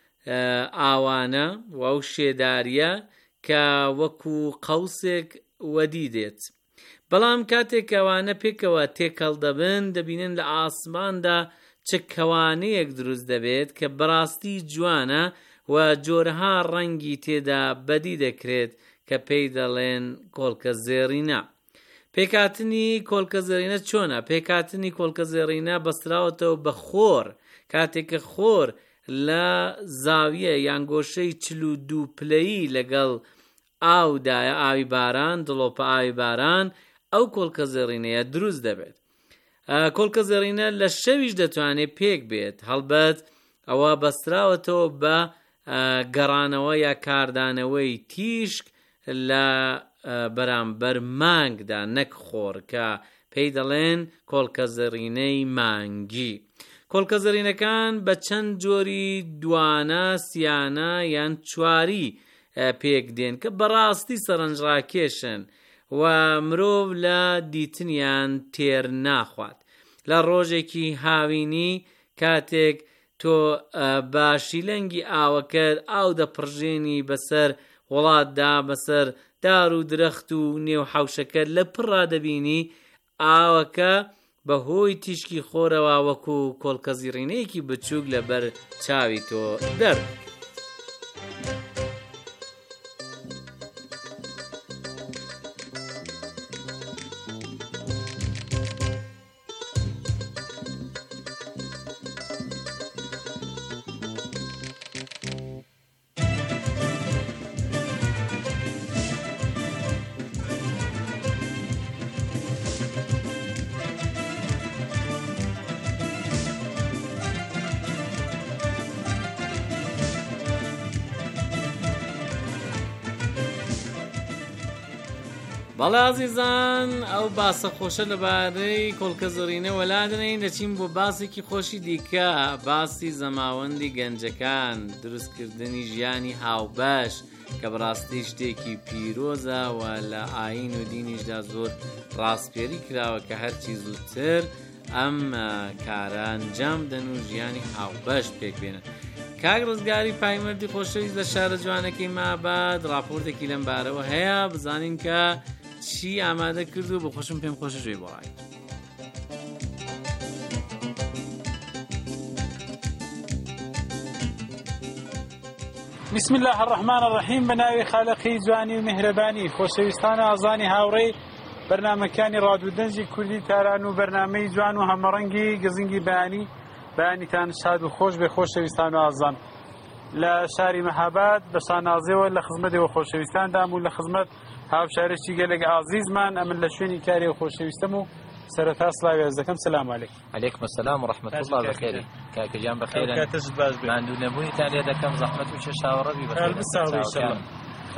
ئاوانە و ئەو شێداریە کە وەکو قەوسێک وەدی دێت. بەڵام کاتێک ئەوانە پێکەوە تێکەڵ دەبن دەبینن لە ئاسماندا چکەوانەیەک دروست دەبێت کە بەڕاستی جوانە و جۆرەها ڕەنگی تێدا بەدی دەکرێت کە پێی دەڵێن کۆڵکە زێڕینە. پێکاتنی کۆڵکە زێڕینە چۆنە؟ پێکاتنی کۆڵکە زێڕینە بەستراوەتەوە بە خۆر. کاتێککە خۆر لە زاویە یان گۆشەی 42 پلەیی لەگەڵ ئاودایە، ئاوی باران، دڵۆپە ئاوی باران، ئەو کۆڵکە زێڕینەیە دروست دەبێت. کۆڵکە زێڕینە لە شەویش دەتوانێت پێک بێت. هەڵبەت ئەوە بەستراوەتەوە بە گەڕانەوە یا کاردانەوەی تیشک لە بەرامبەر مانگدا نەک خۆر کە پێی دەڵێن کۆڵکە زێڕینەی مانگی. کۆڵکە زێڕینەکان بە چەند جۆری دوانە، سیانە یان چواری پێک دێن کە بەڕاستی سەرنجڕاکێشن و مرۆڤ لە دیتنیان تێر ناخوات. لە ڕۆژێکی هاوینی کاتێک تۆ باشیلەنگی ئاوەکەت ئاو دەپڕژێنی بەسەر وڵاتدا، بەسەر دار و درەخت و نێو حەوشەکەت لە پڕا دەبینی ئاوەکە بەهۆی تیشکی خۆرەوە وەکو کۆڵکە زێڕینەیەکی بچووک لەبەر چاوی تۆ دەرد. بەڵێ ئازیزان ئەو باسە خۆشە لەبارەی کۆڵکە زێڕینە وەلادنەین دەچین بۆ باسێکی خۆشی دیکە، باسی زەماوەندی گەنجەکان، دروستکردنی ژیانی هاوبەش کە بەڕاستی شتێکی پیرۆزە و لە ئاین و دینیشدا زۆر ڕاستپێری کراوە کە هەرچی زووتر ئەم کارە ئەنجام بدەن و ژیانی هاوبەش پێک بێنن. کاک ڕزگاری پایمەردی خۆشەویست لە شارە جوانەکەی ماباد ڕاپۆرتێکی لەم بارەوە هەیە، بزانین کە چی ئامادە کردو بۆ خۆشم پێم خۆشە ژێ بۆڕای. بسم الله الرحمن الرحیم. بەناوی خالقی جوانی و میهرەبانی خۆشەویستانە ئازانی هاوڕێی بەرنامەکانی ڕادیۆدەنجی کوردی تاران و بەرنامەی جوان و هەمەڕەنگی گزینگی بەیانی بەیانیتان شاد و خۆش بێ خۆشەویستان و ئازان. لە شاری مەهاباد بە شانازیەوە لە خزمەتەوە خۆشەویستاندام و لە خزمەت هاوشارێکی گەلێک عازیزمان ئەمن لە شوێنی کاری و خۆشەویستم و سەرەتا سڵاوی عەرز دەکەم. سەلام عەلەیکم. عەلەیکم السەلام و ڕەحمەت الله بەخێرن. کاکەجان بەخێرن. ماندوو نەبوونیتان لێ دەکەم زەحمەت و چێشاوەڕەبی بەخێرن.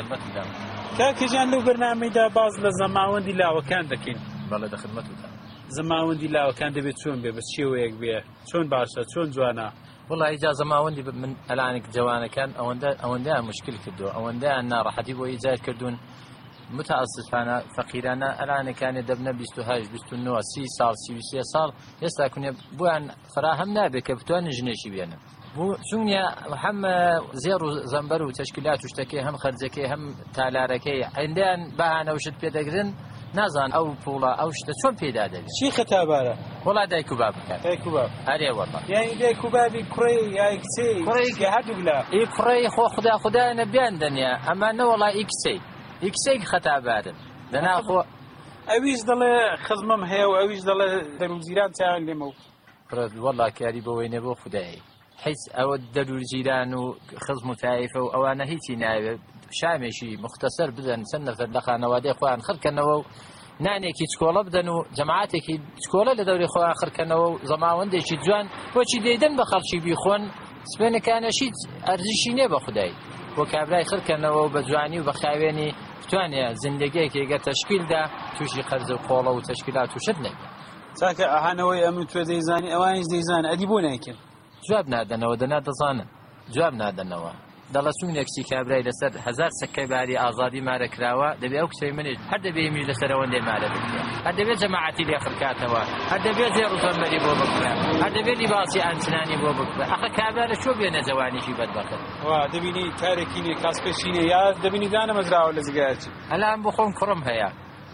کاکەجان لەو بەرنامەیدا باز لە زەماوەندی لاوەکان دەکەین. بەڵێ دە خدمەتتان. زەماوەندی لاوەکان دەبێت چۆن بێ بە شێوەیەک بێ چۆن باشە چۆن جوانە والله ئیجا زەماوەندی من ئەلانێک جوانەکان ئەوەندەیان مشکل کردو ئەوەندەیان ناڕەحەتی بۆ ئیجاد کردوون متاسفانە فەقیرانە ئەلانەکانی دەبنە 28 29 30 ساڵ 33 ساڵ ئێستا کونێ بۆیان فراهەم نابێت کە بتوانن ژنێکی بێنن بۆ چونە هەم زێر و زەمبەر و تەشکیلات و شتەکەی هەم خەرجەکەی هەم تالارەکەی هەندیان بەهانەوشت پێدەگرن نازان ئەو پوڵە ئەو شتە چۆن پێدا دەبێت چی خەتابارە وڵا دایک و باب بکات دایک و باب هەرێ وەڵا یعنی دایک و بابی کوڕی یا کچی کوڕی هەردوو لا ئی کوڕی خۆ خوددایانە بیان دەنیا ئەمانە وڵا ئی کچەی خەتابارن دەنا خۆ ئەویش دەڵێ خزمەم هەیە و ئەویش دەڵێ دەروزیران چاوان لێمە و وەڵا کاری بەوەی نەبۆ خودایی هیچ ئەوە دەروزیران و خزم و تایفە و ئەوانە هیچی ناوێت شامێکی مختصر بدەن چەند نەفەر لە خانەوادەی خۆیان خڕکەنەوە و نانێکی چکۆڵە بدەن و جەماعەتێکی چکۆڵە لە دەوری خۆیان خڕکەنەوە و زەماوەندێکی جوان بۆچی دەیدەن بە خەڵکی بیخۆن سپێنەکانەشی ئەرزشی نییە بە خودایی بۆ کابرای خڕکەنەوە و بە جوانی و بە خاوێنی بتوانێت زیندگیەکی ئەگەر تەشکیلدا تووشی قەرز و قۆڵە و تەشکیلات و شت نەبێت چاکە ئەهانەوەی ئەم توێ دەیزانی ئەوانیش دەیزان ئەدی بۆ نایکرد جواب نادەنەوە دەنا دەزانن جواب نادەنەوە دەڵە چونێکسی کابرای لەسەر 1000 سەکەی باری ئازادی مارە کراوە دەبێت ئەو کچەی منێت هەر دەبێت میش لەسەرەوەندێ مارە بکرێت هەر دەبێت جەماعەتی لێ خڕکاتەوە هەر دەبێت زێر و زەمبەری بۆ بکرێت هەر دەبێت لیباسی ئەنچنانی بۆ بکرێت ئەخە کابرا چۆ بێنە جوانیشی بەدبەخت وا دەبینی کارێکی نێ کاسپێشینە یا دەبینی دانە مەزراوە لە زگایەتی ئەلان بۆ خۆم کوڕم هەیە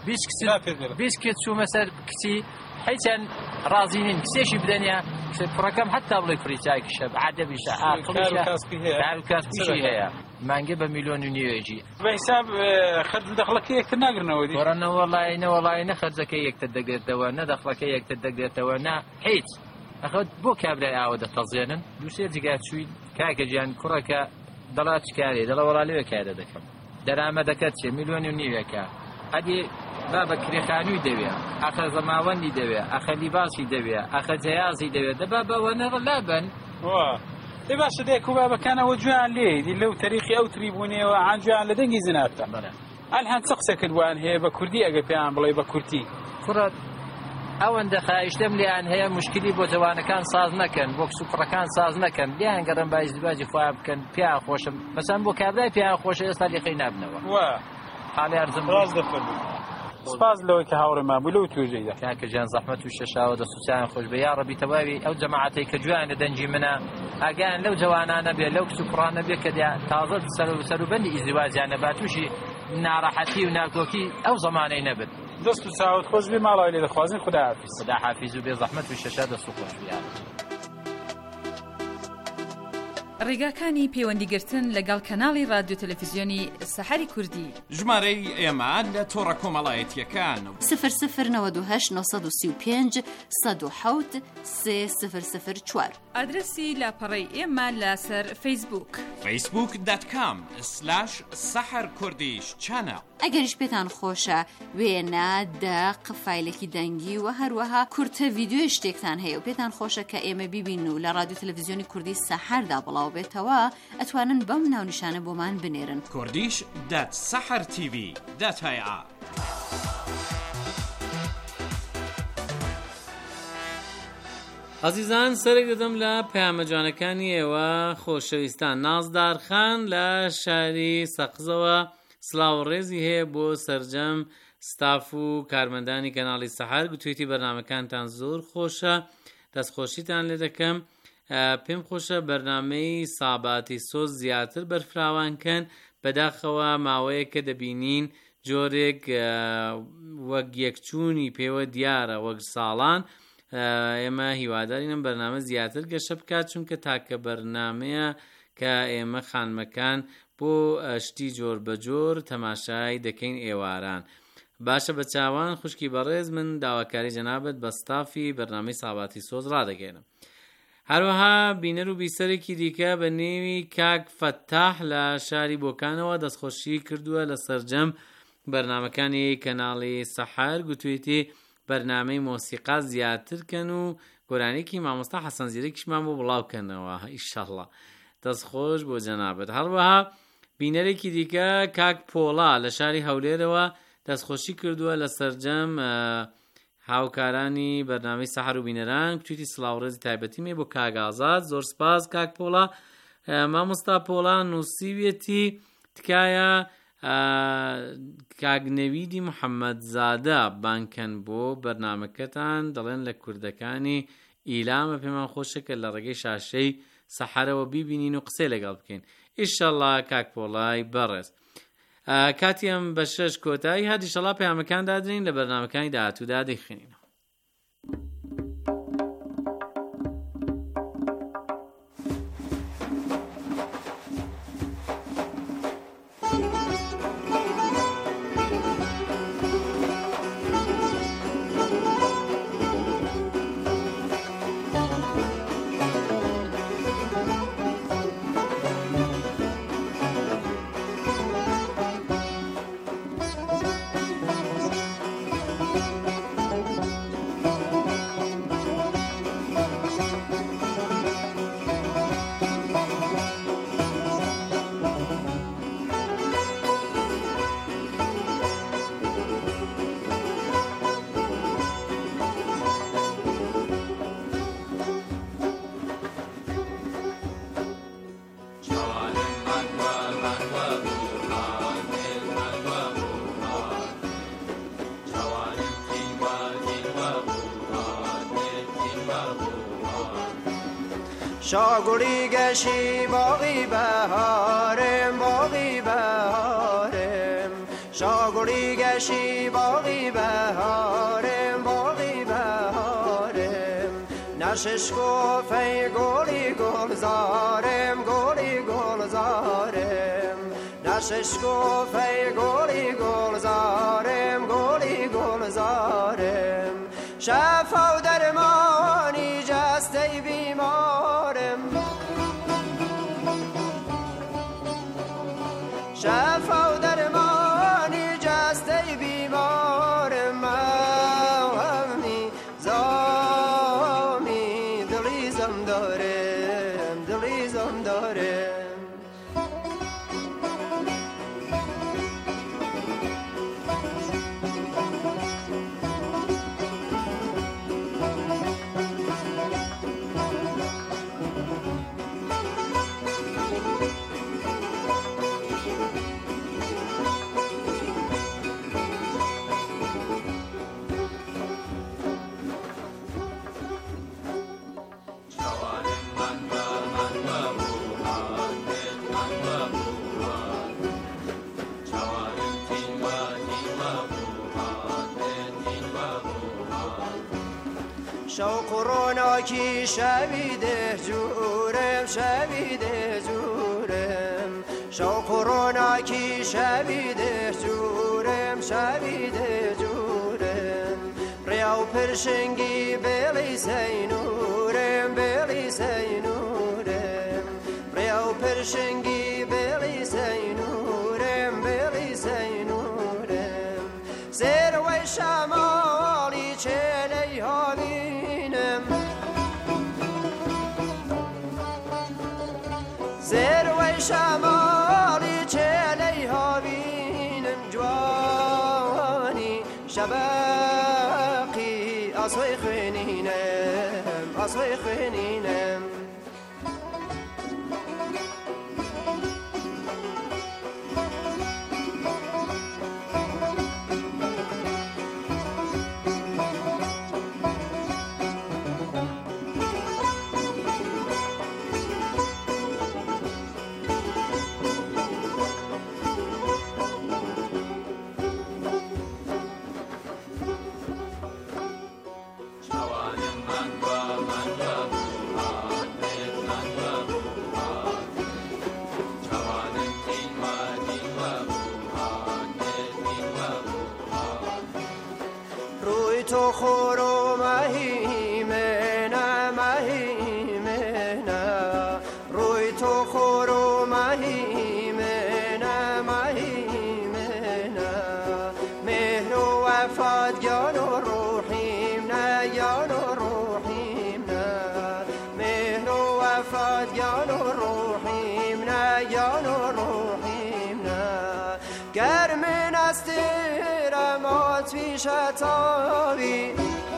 20 کچ چوومە سەر کچی هیچیان ڕازی نین کسێکی بدەنیا کوڕەکەم حتا بڵێ کوڕی چاکیشە عادەبیشە کاسپیشی هەیە مانگێ بە 1.5 میلیۆن بە حیساب خەرج دەخڵەکە یەکتر ناگرنەوە دی وەڕەنە وەڵاینە خەرجەکەی یەکتر دەگرێتەوە نە دەخڵەکەی یەکتر دەگرێتەوە نا هیچ ئەخەوت بۆ کابرای ئاوە دەتەزێنن دووسێ جگا چووین کاکە گیان کوڕەکە دەڵا چکارێ دەڵە وەڵا لەوێ کارە دەکەم دەرامەدەکەت چێ 1.5 میلیۆنێکە ئەدی با بە کرێخانووی دەوێت ئەخە زەماوەندی دەوێت ئەخە لیباسی دەوێت ئەخە جیازی دەوێت دەبا بەوە نەڕلابن دەی باشە دێک و بابەکانەوە جویان لێ دی لەو تەریخی ئەو تریبوونیەوە عان جویان لە دەنگی زناتە ئەلهەن چ قسە کردوان هەیە بە کوردی ئەگە پێیان بڵێ بە کورتی کوڕەت ئەوەندە خایشتەم لیان هەیە مشکلی بۆ جوانەکان ساز نەکەن بۆ کسوپڕەکان ساز نەکەن لیان گەڕن با ئیزدواجی خۆیان بکەن پیا خۆشم مەسەن بۆ کابرای پیا خۆشە ئێستا لێخەی نابنەوە حاڵیان ڕاست دەفەرمێ سپاس لەوەی کە هاوڕێمان بوو لەو توێژەیدا کاکە گیان زەحمەت و شەشاوە دەسووتیان خۆش بە یا ڕەبی تەواوی ئەو جەماعەتەی کە جوانە دەنجی منە ئاگیان لەو جوانانە بێ لەو کسوپڕانە بێ کە تازە سەروبەندی ئیزدواجیان نەبات تووشی ناڕەحەتی و ناکۆکی ئەو زەمانەی نەبێت دەست و چاوت خۆش بێ ماڵەوەی لێ دەخوازین خوداحافیز خوداحافیز و بێ زەحمەت و شەشا دەست و خۆش بیان ڕێگاکانی پەیوەندیگرتن لەگەڵ کەناڵی رادیۆ تەلەڤیزیۆنی سەحەری کوردی ژمارەی ئێمە لە تۆڕە کۆمەڵایەتیەکان 0092 935 107 3004 ئادرسی لاپەڕەی ئێمە لەسەر فەیسبووک facebook.com/saharkurdish-channel ئەگەریش پێتان خۆشە وێنە دەق فایلێکی دەنگی و هەروەها کورتە ڤیدیۆی شتێکتان هەیە و پێتان خۆشە کە ئێمە بیبین و لە رادیۆ تەلەڤیزیۆنی کوردی سەحەردا بڵاو بێتەوە ئەتوانن بەم ناونیشانە بۆمان بنێرن kurdish.sahartv.ir عزیزان سەرێک دەدەم لە پەیامەجوانەکانی ئێوە خۆشەویستان نازدارخان لە شاری سەقزەوە سڵاوڕێزی هەیە بۆ سەرجەم ستاف و کارمەندانی کەناڵی سەحەر گوتوێتی بەرنامەکانتان زۆر خۆشە دەستخۆشیتان لێ دەکەم پێم خۆشە بەرنامەی ساباتی سۆز زیاتر بەرفراوانکەن بەداخەوە ماوەیە کە دەبینین جۆرێک وەک یەکچوونی پێوە دیارە وەک ساڵان ئێمە هیوادارینم بەرنامە زیاتر گەشە بکات چونکە تاکە بەرنامەیە کە ئێمە خانمەکان بۆ شتی جۆر بە جۆر تەماشای دەکەین ئێواران باشە بە چاوان خوشکی بەڕێز من داواکاری جەنابەت بە ستافی بەرنامەی ساباتی سۆز ڕادەگەێنم هەروەها بینەر و بیسەرێکی دیکە بە نێوی کاک فەتاح لە شاری بۆکانەوە دەستخۆشی کردووە لە سەرجەم بەرنامەکانی کەناڵی سەحەر گوتوێتی بەرنامەی مۆسیقا زیاترکەن و گۆرانێکی مامۆستا حەسەن زیرەکیشمان بۆ بڵاوکەنەوە ئیشەڵڵا دەستخۆش بۆ جەنابەت هەروەها بینەرێکی دیکە کاک پۆڵا لە شاری هەولێرەوە دەستخۆشی کردووە لە سەرجەم هاوکارانی بەرنامەی سەحر و بینەران کچوتی سڵاوڕێزی تایبەتیمێ بۆ کاگازات زۆر سپاس کاک پۆڵا مامۆستا پۆڵا نووسیوێتی تکایە کاگنەویدی محەممەد زادە بانکەن بۆ بەرنامەکەتان دەڵێن لە کوردەکانی ئیلامە پێمان خۆشەکە لە ڕێگەی شاشەی سەحرەوە بیبینین و قسەی لەگەڵ بکەین ئیشەڵڵا کاک پۆڵای بەڕێز کاتیم بە 6 کۆتایی هەدیشەڵا پەیامەکان دادرین لە بەرنامەکانی داهاتوودا دەیخوێنینەوە. شاگولی گشی باقی بهارم باقی بهارم شاگولی گشی باقی بهارم باقی بهارم نشش گفه گولی گلزارم گولی گلزارم نشش گفه گولی گلزارم گولی گلزارم شفا و درمانی جسته بیمارم شفا و درمانی جسته بیمارم همی زامی دلیزم دارم دلیزم دارم شوق روناکی شویده جورم شویده جورم شوق روناکی شویده جورم شویده جورم ریاو پرشنگی بلی سینورم بلی سینورم ریاو پرشنگی بلی سینورم بلی سینورم زیر و شمالی چلی هاوی زیر و شمالی چلی هاوینم جوانی شبقی اصوی خونینم اصوی خونینم تو خورو مهیمه مهیمه روی تو خورو مهیمه مهیمه مهر و وفات جان و روحیم نه جان و روحیم نه مهر و وفات جان و روحیم نه جان و روحیم نه گرم نستیرم آتیش تابی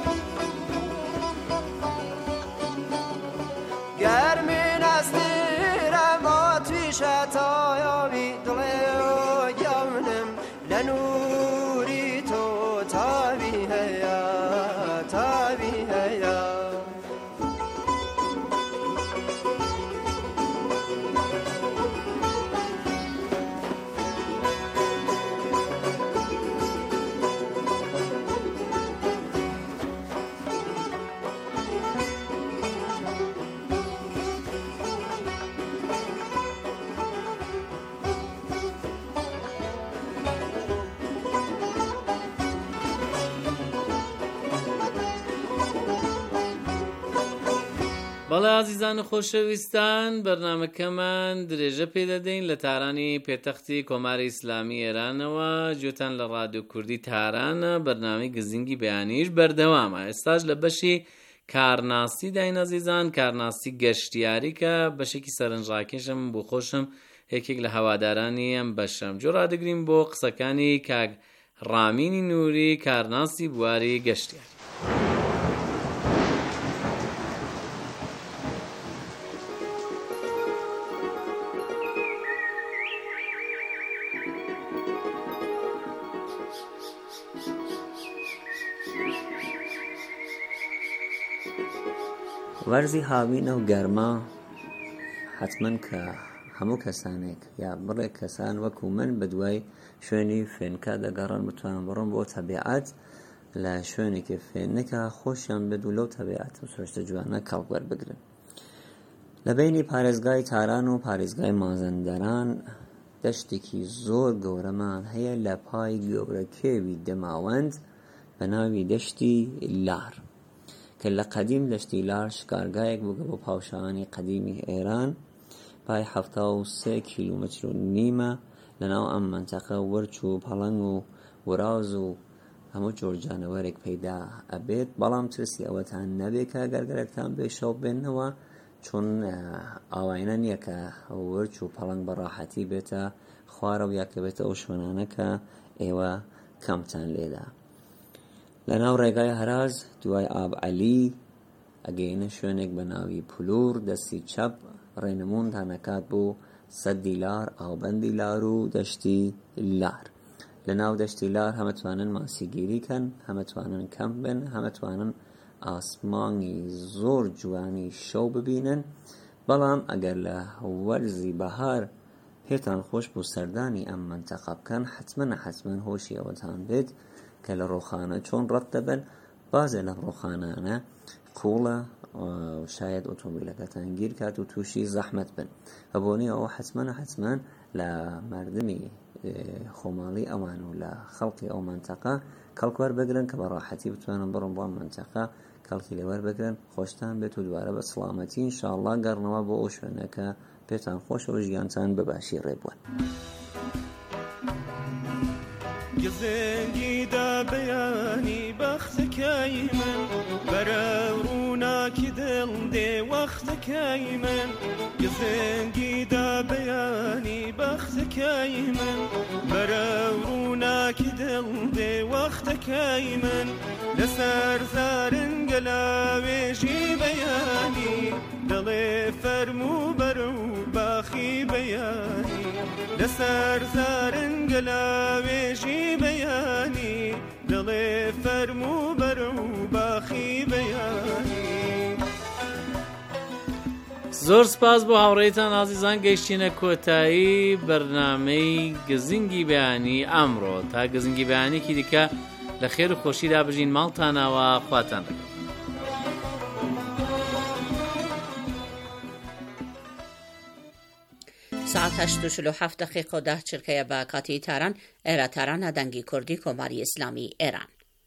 لنوری تو تابی هیا تابی هیا بەڵێ ئازیزان و خۆشەویستان بەرنامەکەمان درێژە پێ دەدەین لە تارانی پێتەختی کۆماری ئیسلامی ئێرانەوە گوێتان لە ڕادیۆ کوردی تارانە بەرنامەی گزینگی بەیانیش بەردەوامە. ئێستاش لە بەشی کارناسی داین ئازیزان، کارناسی گەشتیاری کە بەشێکی سەرنجڕاکێشم بۆ خۆشم یەکێک لە هەوادارانی ئەم بەشم جۆ ڕادەگرین بۆ قسەکانی کاک ڕامینی نووری کارناسی بواری گەشتیاری. وەرزی هاوینە و گەرما حتمەن کە هەموو کەسانێک یا بڕێک کەسان وەکو من بەدوای شوێنی فێنکە دەگەڕن بتوانن بڕۆن بۆ تەبیعەت لە شوێنێکی فێنەکە خۆشیان بێت و لەو تەبیعەت و سرۆشتە جوانە کەڵک وەربگرن. لە بینی پارێزگای تاران و پارێزگای مازەندەران دەشتێکی زۆر گەورەمان هەیە لە پای گەورەکێوی دەماوەند بە ناوی دەشتی لار کە لە قەدیم دەشتی لار شکارگایەک بووگە بۆ پاوشانی قەدیمی ئێران پای 73 کیلومتر و نیمە لەناو ئەم منتەقە وەرچ و پەڵەنگ و وراز و هەموو جۆر جانەوەرێک پەیدا ئەبێت، بەڵام ترسی ئەوەتان نەبێت کە گەرگەرێکتان بێشەو بێنەوە چون ئاواینە نییە کە وەرچ و پەڵەنگ بەڕاحەتی بێتە خوارە و یاکە بێتە ئەو شوێنانە کە ئێوە کەمتان لێدا. لە ناو ڕێگای هەراز دوای ئابعەلی ئەگەینە شوێنێک بە ناوی پولور دەستی چەپ ڕێنمونتان ئەکات بۆ سەدی لار، ئاوبەندی لار و دەشتی لار. لە ناو دەشتی لار هەمەتوانن ماسیگیری کەن، هەمەتوانن کەمپ بن، هەمەتوانن ئاسمانی زۆر جوانی شەو ببینن. بەڵام ئەگەر لە وەرزی بەهار پێتان خۆش بوو سەردانی ئەم منتەقە بکەن حتمەن هۆشی ئەوەتان بێت کە لە ڕۆخانە چۆن ڕەت دەبن. بازێ لە ڕۆخانانە قوڵە شاید ئۆتۆمبیلەکەتان گیر کات و تووشی زەحمەت بن. ئەبوونی ئەوە حتمەن لە مردمی خۆماڵی ئەوان و لە خەڵقی ئەو منتەقە کەڵک وەربگرن کە بە ڕاحەتی بتوانن بڕۆن بۆ منتەقە کەڵکی لێ وەربگرن، خۆشتان بێت و دوارە بە سڵامەتی ئینشاءڵڵا گەڕنەوە بۆ ئەو شوێنەکە پێتان خۆشەوە ژیانتان بەباشی ڕێبوون. گزنگی دا بەیانی بەختەکەی من بەرە ڕووناکی دڵ دێ وەختەکەی من گزنگی دا بەیانی بەختەکەی من بەرە ڕووناکی دڵ دێ وەختەکەی من لەسەر زارنگە لاوێژی بەیانی دڵێ فەرموو بەرە و باخی بەیانی لەسەر زارنگە لاوێژی بەیانی دڵێ فەرموو بەرە و باخی بەیانی. زۆر سپاس بۆ هاوڕێیتان ئازیزان، گەیشتینە کۆتایی بەرنامەی گزینگی بەیانی ئەمڕۆ. تا گزینگی بەیانێکی دیکە لە خێر و خۆشیدا بژین، ماڵتانەوە، خواتان لەگەڵ. ساعت 8:47 دقیقه و 10 چرکەیە بە کاتی تاران ئێرە تارانە دەنگی کوردی کۆماری ئیسلامی ئێران.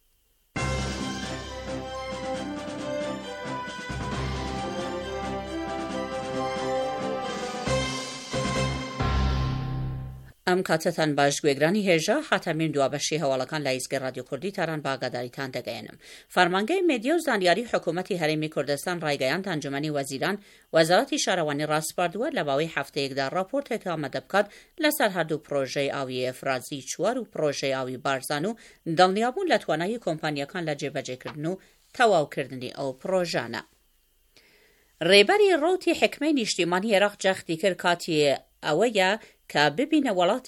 ئەم کاتتان باش گوێگرانی هێژە حاتەمین دوابەشی هەواڵەکان لە ئیزگەی رادیۆ کوردی تاران باگاداریتان دەگەێنم. فەرمانگەی مێدیا و زانیاری حکوومەتی هەرێمی کوردستان ڕایگەیاند ئەنجومەنی وەزیران وەزارەتی شارەوانی ڕاستپاردووە لە باوەی هەفتەیەکدا راپۆرتێک ئامادە بکات لەسەر هەردوو پرۆژەی ئاوی ئەفرازی چوار و پرۆژەی ئاوی بارزان و دڵنیابوون لە توانایی کۆمپانیەکان لە جێبەجێکردن و تەواوکردنی ئەو پرۆژانە. ڕێبەری ڕۆتی حکمەی نیشتیمانی عێراق جەختی کرد کاتی ئەوەیە کە ببینە وڵاتێک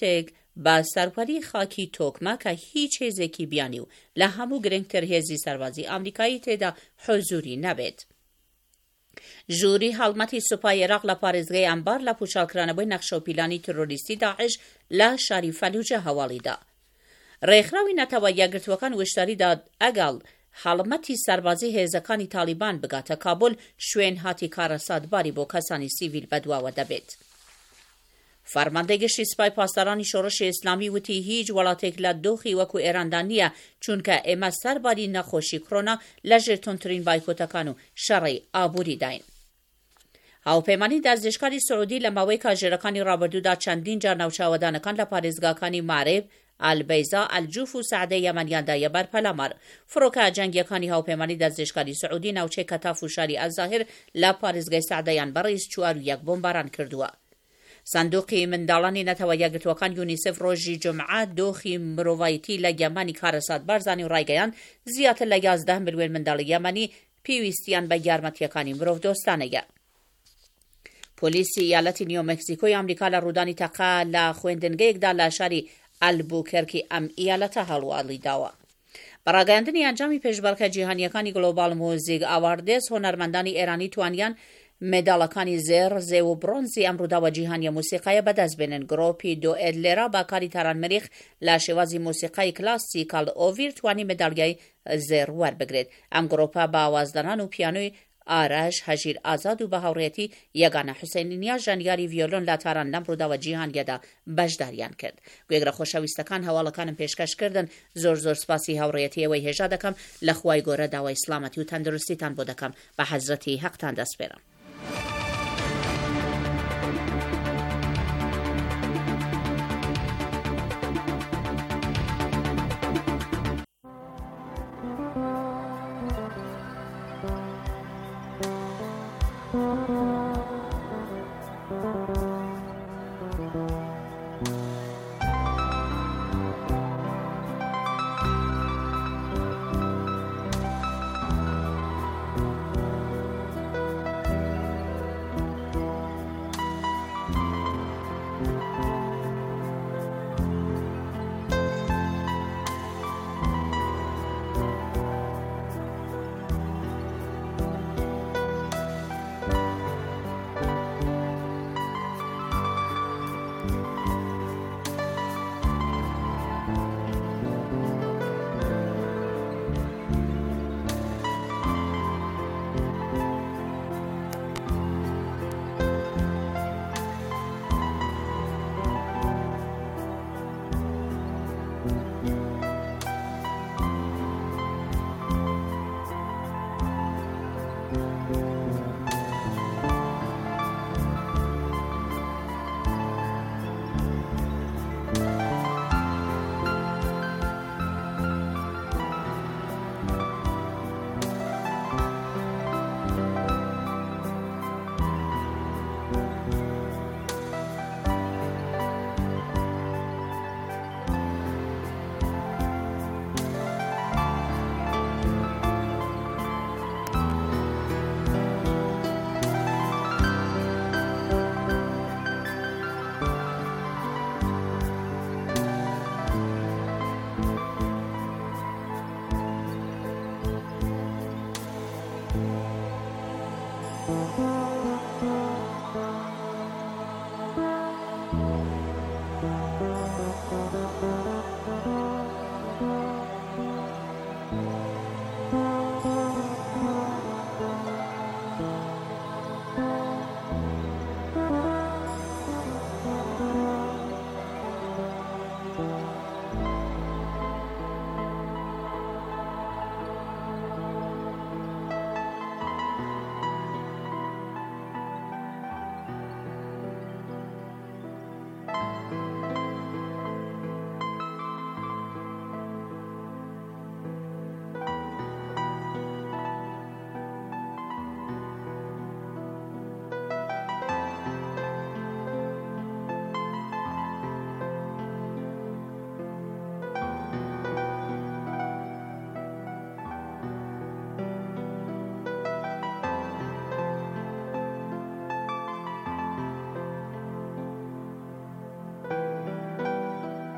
بە سەرپەری خاکی تۆکمە کە هیچ هێزێکی بیانی و لە هەموو گرنگتر هێزی سەربازی ئەمریکایی تێدا حضوری نەبێت. ژووری هەڵمەتی سوپای عێراق لە پارێزگای ئەمبار لە پوچالکرانەبووی نەخشە و پیلانی ترۆریستی داعش لە شاری فەلوجە هەواڵیدا. ڕێکخراوی نەتەوە یەکگرتوەکان وشداریدا ئەگەڵ هەڵمەتی سەربازی هێزەکانی تالیبان بگاتە کابل شوێن هاتی کارەساتباری بۆ کەسانی سیڤیل بەدواوە دەبێت. فەرماندەی گشتی سوپای پاسدارانی شۆڕشی ئیسلامی وتی هیچ وڵاتێک لە دۆخی وەکو ئێراندا نییە چونکە ئێمە سەرباری نەخۆشی کڕۆنا لەژێر تونترین بایکۆتەکان و شەڕی ئابووری داین. هاوپەیمانی دەستێشکاری سعودی لە ماوەی کاژێرەکانی ڕابردوودا چەندین جار ناوچاوەدانەکان لە پارێزگاکانی مارێب، ئالبەیزا، ئەلجوف و سەعدەی یەمەنیاندایە بەرپەلەمار. فڕۆکە جەنگیەکانی هاوپەیمانی دەستێشکاری سعودی ناوچەی کەتاف و شاری ئەلزاهر لە پارێزگای سەعدەیان بەڕێز 41 بۆمباران کردووە. سندوقی منداڵانی نەتەوە یەکگرتوەکان یونیسف ڕۆژی جمعە دۆخی مرۆڤایەتی لە یەمانی کارەسات بارزانی و ڕایگەیاند زیاتر لە 11 ملیۆن منداڵی یەمەنی پێویستیان بە یارمەتیەکانی مرۆڤ دۆستانەیە. پۆلیسی ایالەتی نیۆمەکسیکۆی ئەمریکا لە ڕوودانی تەقا لە خوێندنگەیەکدا لە شاری ئەلبوکەرکی ئەم ایالەتە هەڵواڵی داوە. بەڕاگەیاندنی ئەنجامی پێشبەرکە جیهانیەکانی گلۆبال موزیک ئاواردێس هۆنەرمەندانی ئێرانی توانیان مێداڵەکانی زێر، زێ و برۆنزی ئەم ڕووداوە جیهانیە موسیقایە بەدەست بێنن. گرۆپی دو ئێدلێرا باکاری تارانمەریخ لە شێوازی موسیقای کلاسیکال ئۆڤیر توانی مێداڵیای زێر وەربگرێت. ئەم گرۆپە بە ئاوازدانان و پیانۆی ئارەش، هەژیر ئازاد و بە هاوڕێتی یەگانە حوسێنینیا ژانیاری ڤیۆلۆن لە تاران لەم ڕووداوە جیهانیەدا بەشداریان کرد. گوێگرە خۆشەویستەکان هەواڵەکانم پێشکەشکردن. زۆر سپاسی هاوڕێتی ئەوەی هێژا دەکەم لە خوای گۆرە داوای سلامەتی و تەندروستیتان بۆ دەکەم. بە حەزرەتی حەقتان دەسپێرم.